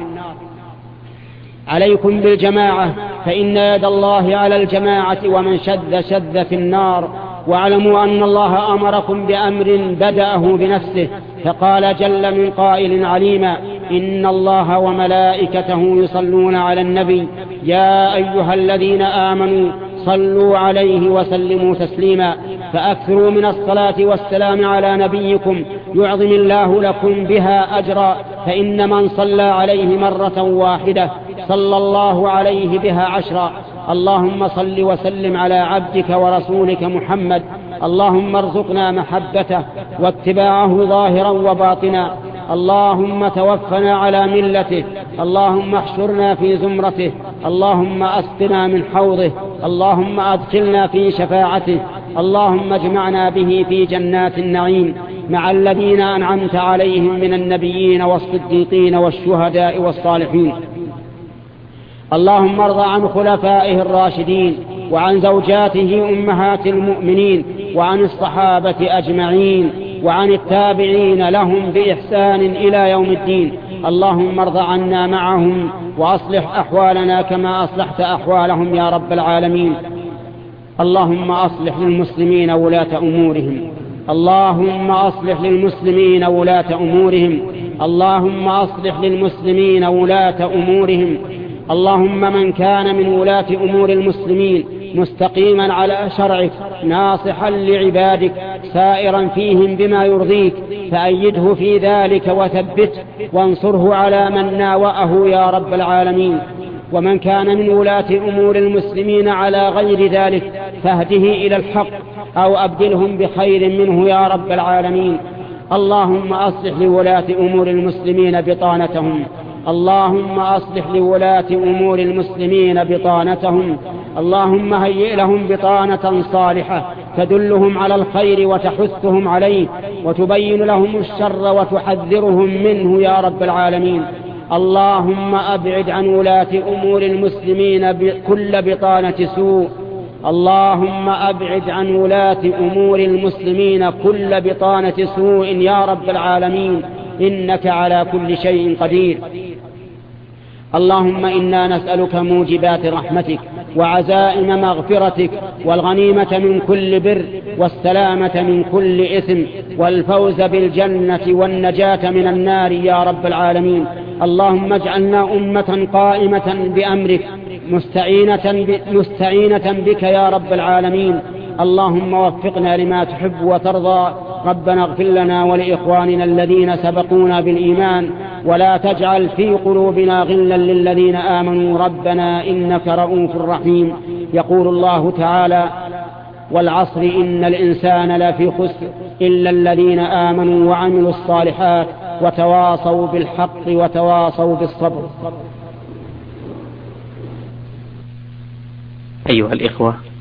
عليكم بالجماعة، فإن يد الله على الجماعة، ومن شذ شذ في النار. واعلموا أن الله أمركم بأمر بدأه بنفسه، فقال جل من قائل عليما: إن الله وملائكته يصلون على النبي يا أيها الذين آمنوا صلوا عليه وسلموا تسليما. فأكثروا من الصلاة والسلام على نبيكم يعظم الله لكم بها أجرا، فإن من صلى عليه مرة واحدة صلى الله عليه بها عشرا. اللهم صل وسلم على عبدك ورسولك محمد، اللهم ارزقنا محبته واتباعه ظاهرا وباطنا. اللهم توفنا على ملته، اللهم احشرنا في زمرته، اللهم أسقنا من حوضه، اللهم أدخلنا في شفاعته، اللهم اجمعنا به في جنات النعيم مع الذين أنعمت عليهم من النبيين والصديقين والشهداء والصالحين. اللهم ارض عن خلفائه الراشدين، وعن زوجاته أمهات المؤمنين، وعن الصحابة أجمعين، وعن التابعين لهم بإحسان إلى يوم الدين. اللهم ارض عنا معهم، وأصلح أحوالنا كما أصلحت أحوالهم يا رب العالمين. اللهم أصلح للمسلمين ولاة أمورهم، اللهم أصلح للمسلمين ولاة أمورهم، اللهم أصلح للمسلمين ولاة أمورهم. اللهم من كان من ولاة أمور المسلمين مستقيما على شرعك، ناصحا لعبادك، سائرا فيهم بما يرضيك، فأيده في ذلك وثبته، وانصره على من ناوأه يا رب العالمين. ومن كان من ولاة أمور المسلمين على غير ذلك فاهده إلى الحق، أو أبدلهم بخير منه يا رب العالمين. اللهم أصلح لولاة أمور المسلمين بطانتهم، اللهم أصلح لولاة أمور المسلمين بطانتهم، اللهم هيئ لهم بطانة صالحة تدلهم على الخير وتحثهم عليه، وتبين لهم الشر وتحذرهم منه يا رب العالمين. اللهم أبعد عن ولاة أمور المسلمين كل بطانة سوء، اللهم أبعد عن ولاة أمور المسلمين كل بطانة سوء يا رب العالمين، إنك على كل شيء قدير. اللهم إنا نسألك موجبات رحمتك وعزائم مغفرتك والغنيمة من كل بر والسلامة من كل إثم والفوز بالجنة والنجاة من النار يا رب العالمين. اللهم اجعلنا أمة قائمة بأمرك مستعينة, مستعينة بك يا رب العالمين. اللهم وفقنا لما تحب وترضى. ربنا اغفر لنا ولإخواننا الذين سبقونا بالإيمان ولا تجعل في قلوبنا غلا للذين آمنوا ربنا إنك رؤوف رحيم. يقول الله تعالى: والعصر إن الإنسان لفي خسر إلا الذين آمنوا وعملوا الصالحات وتواصوا بالحق وتواصوا بالصبر. أيها الإخوة،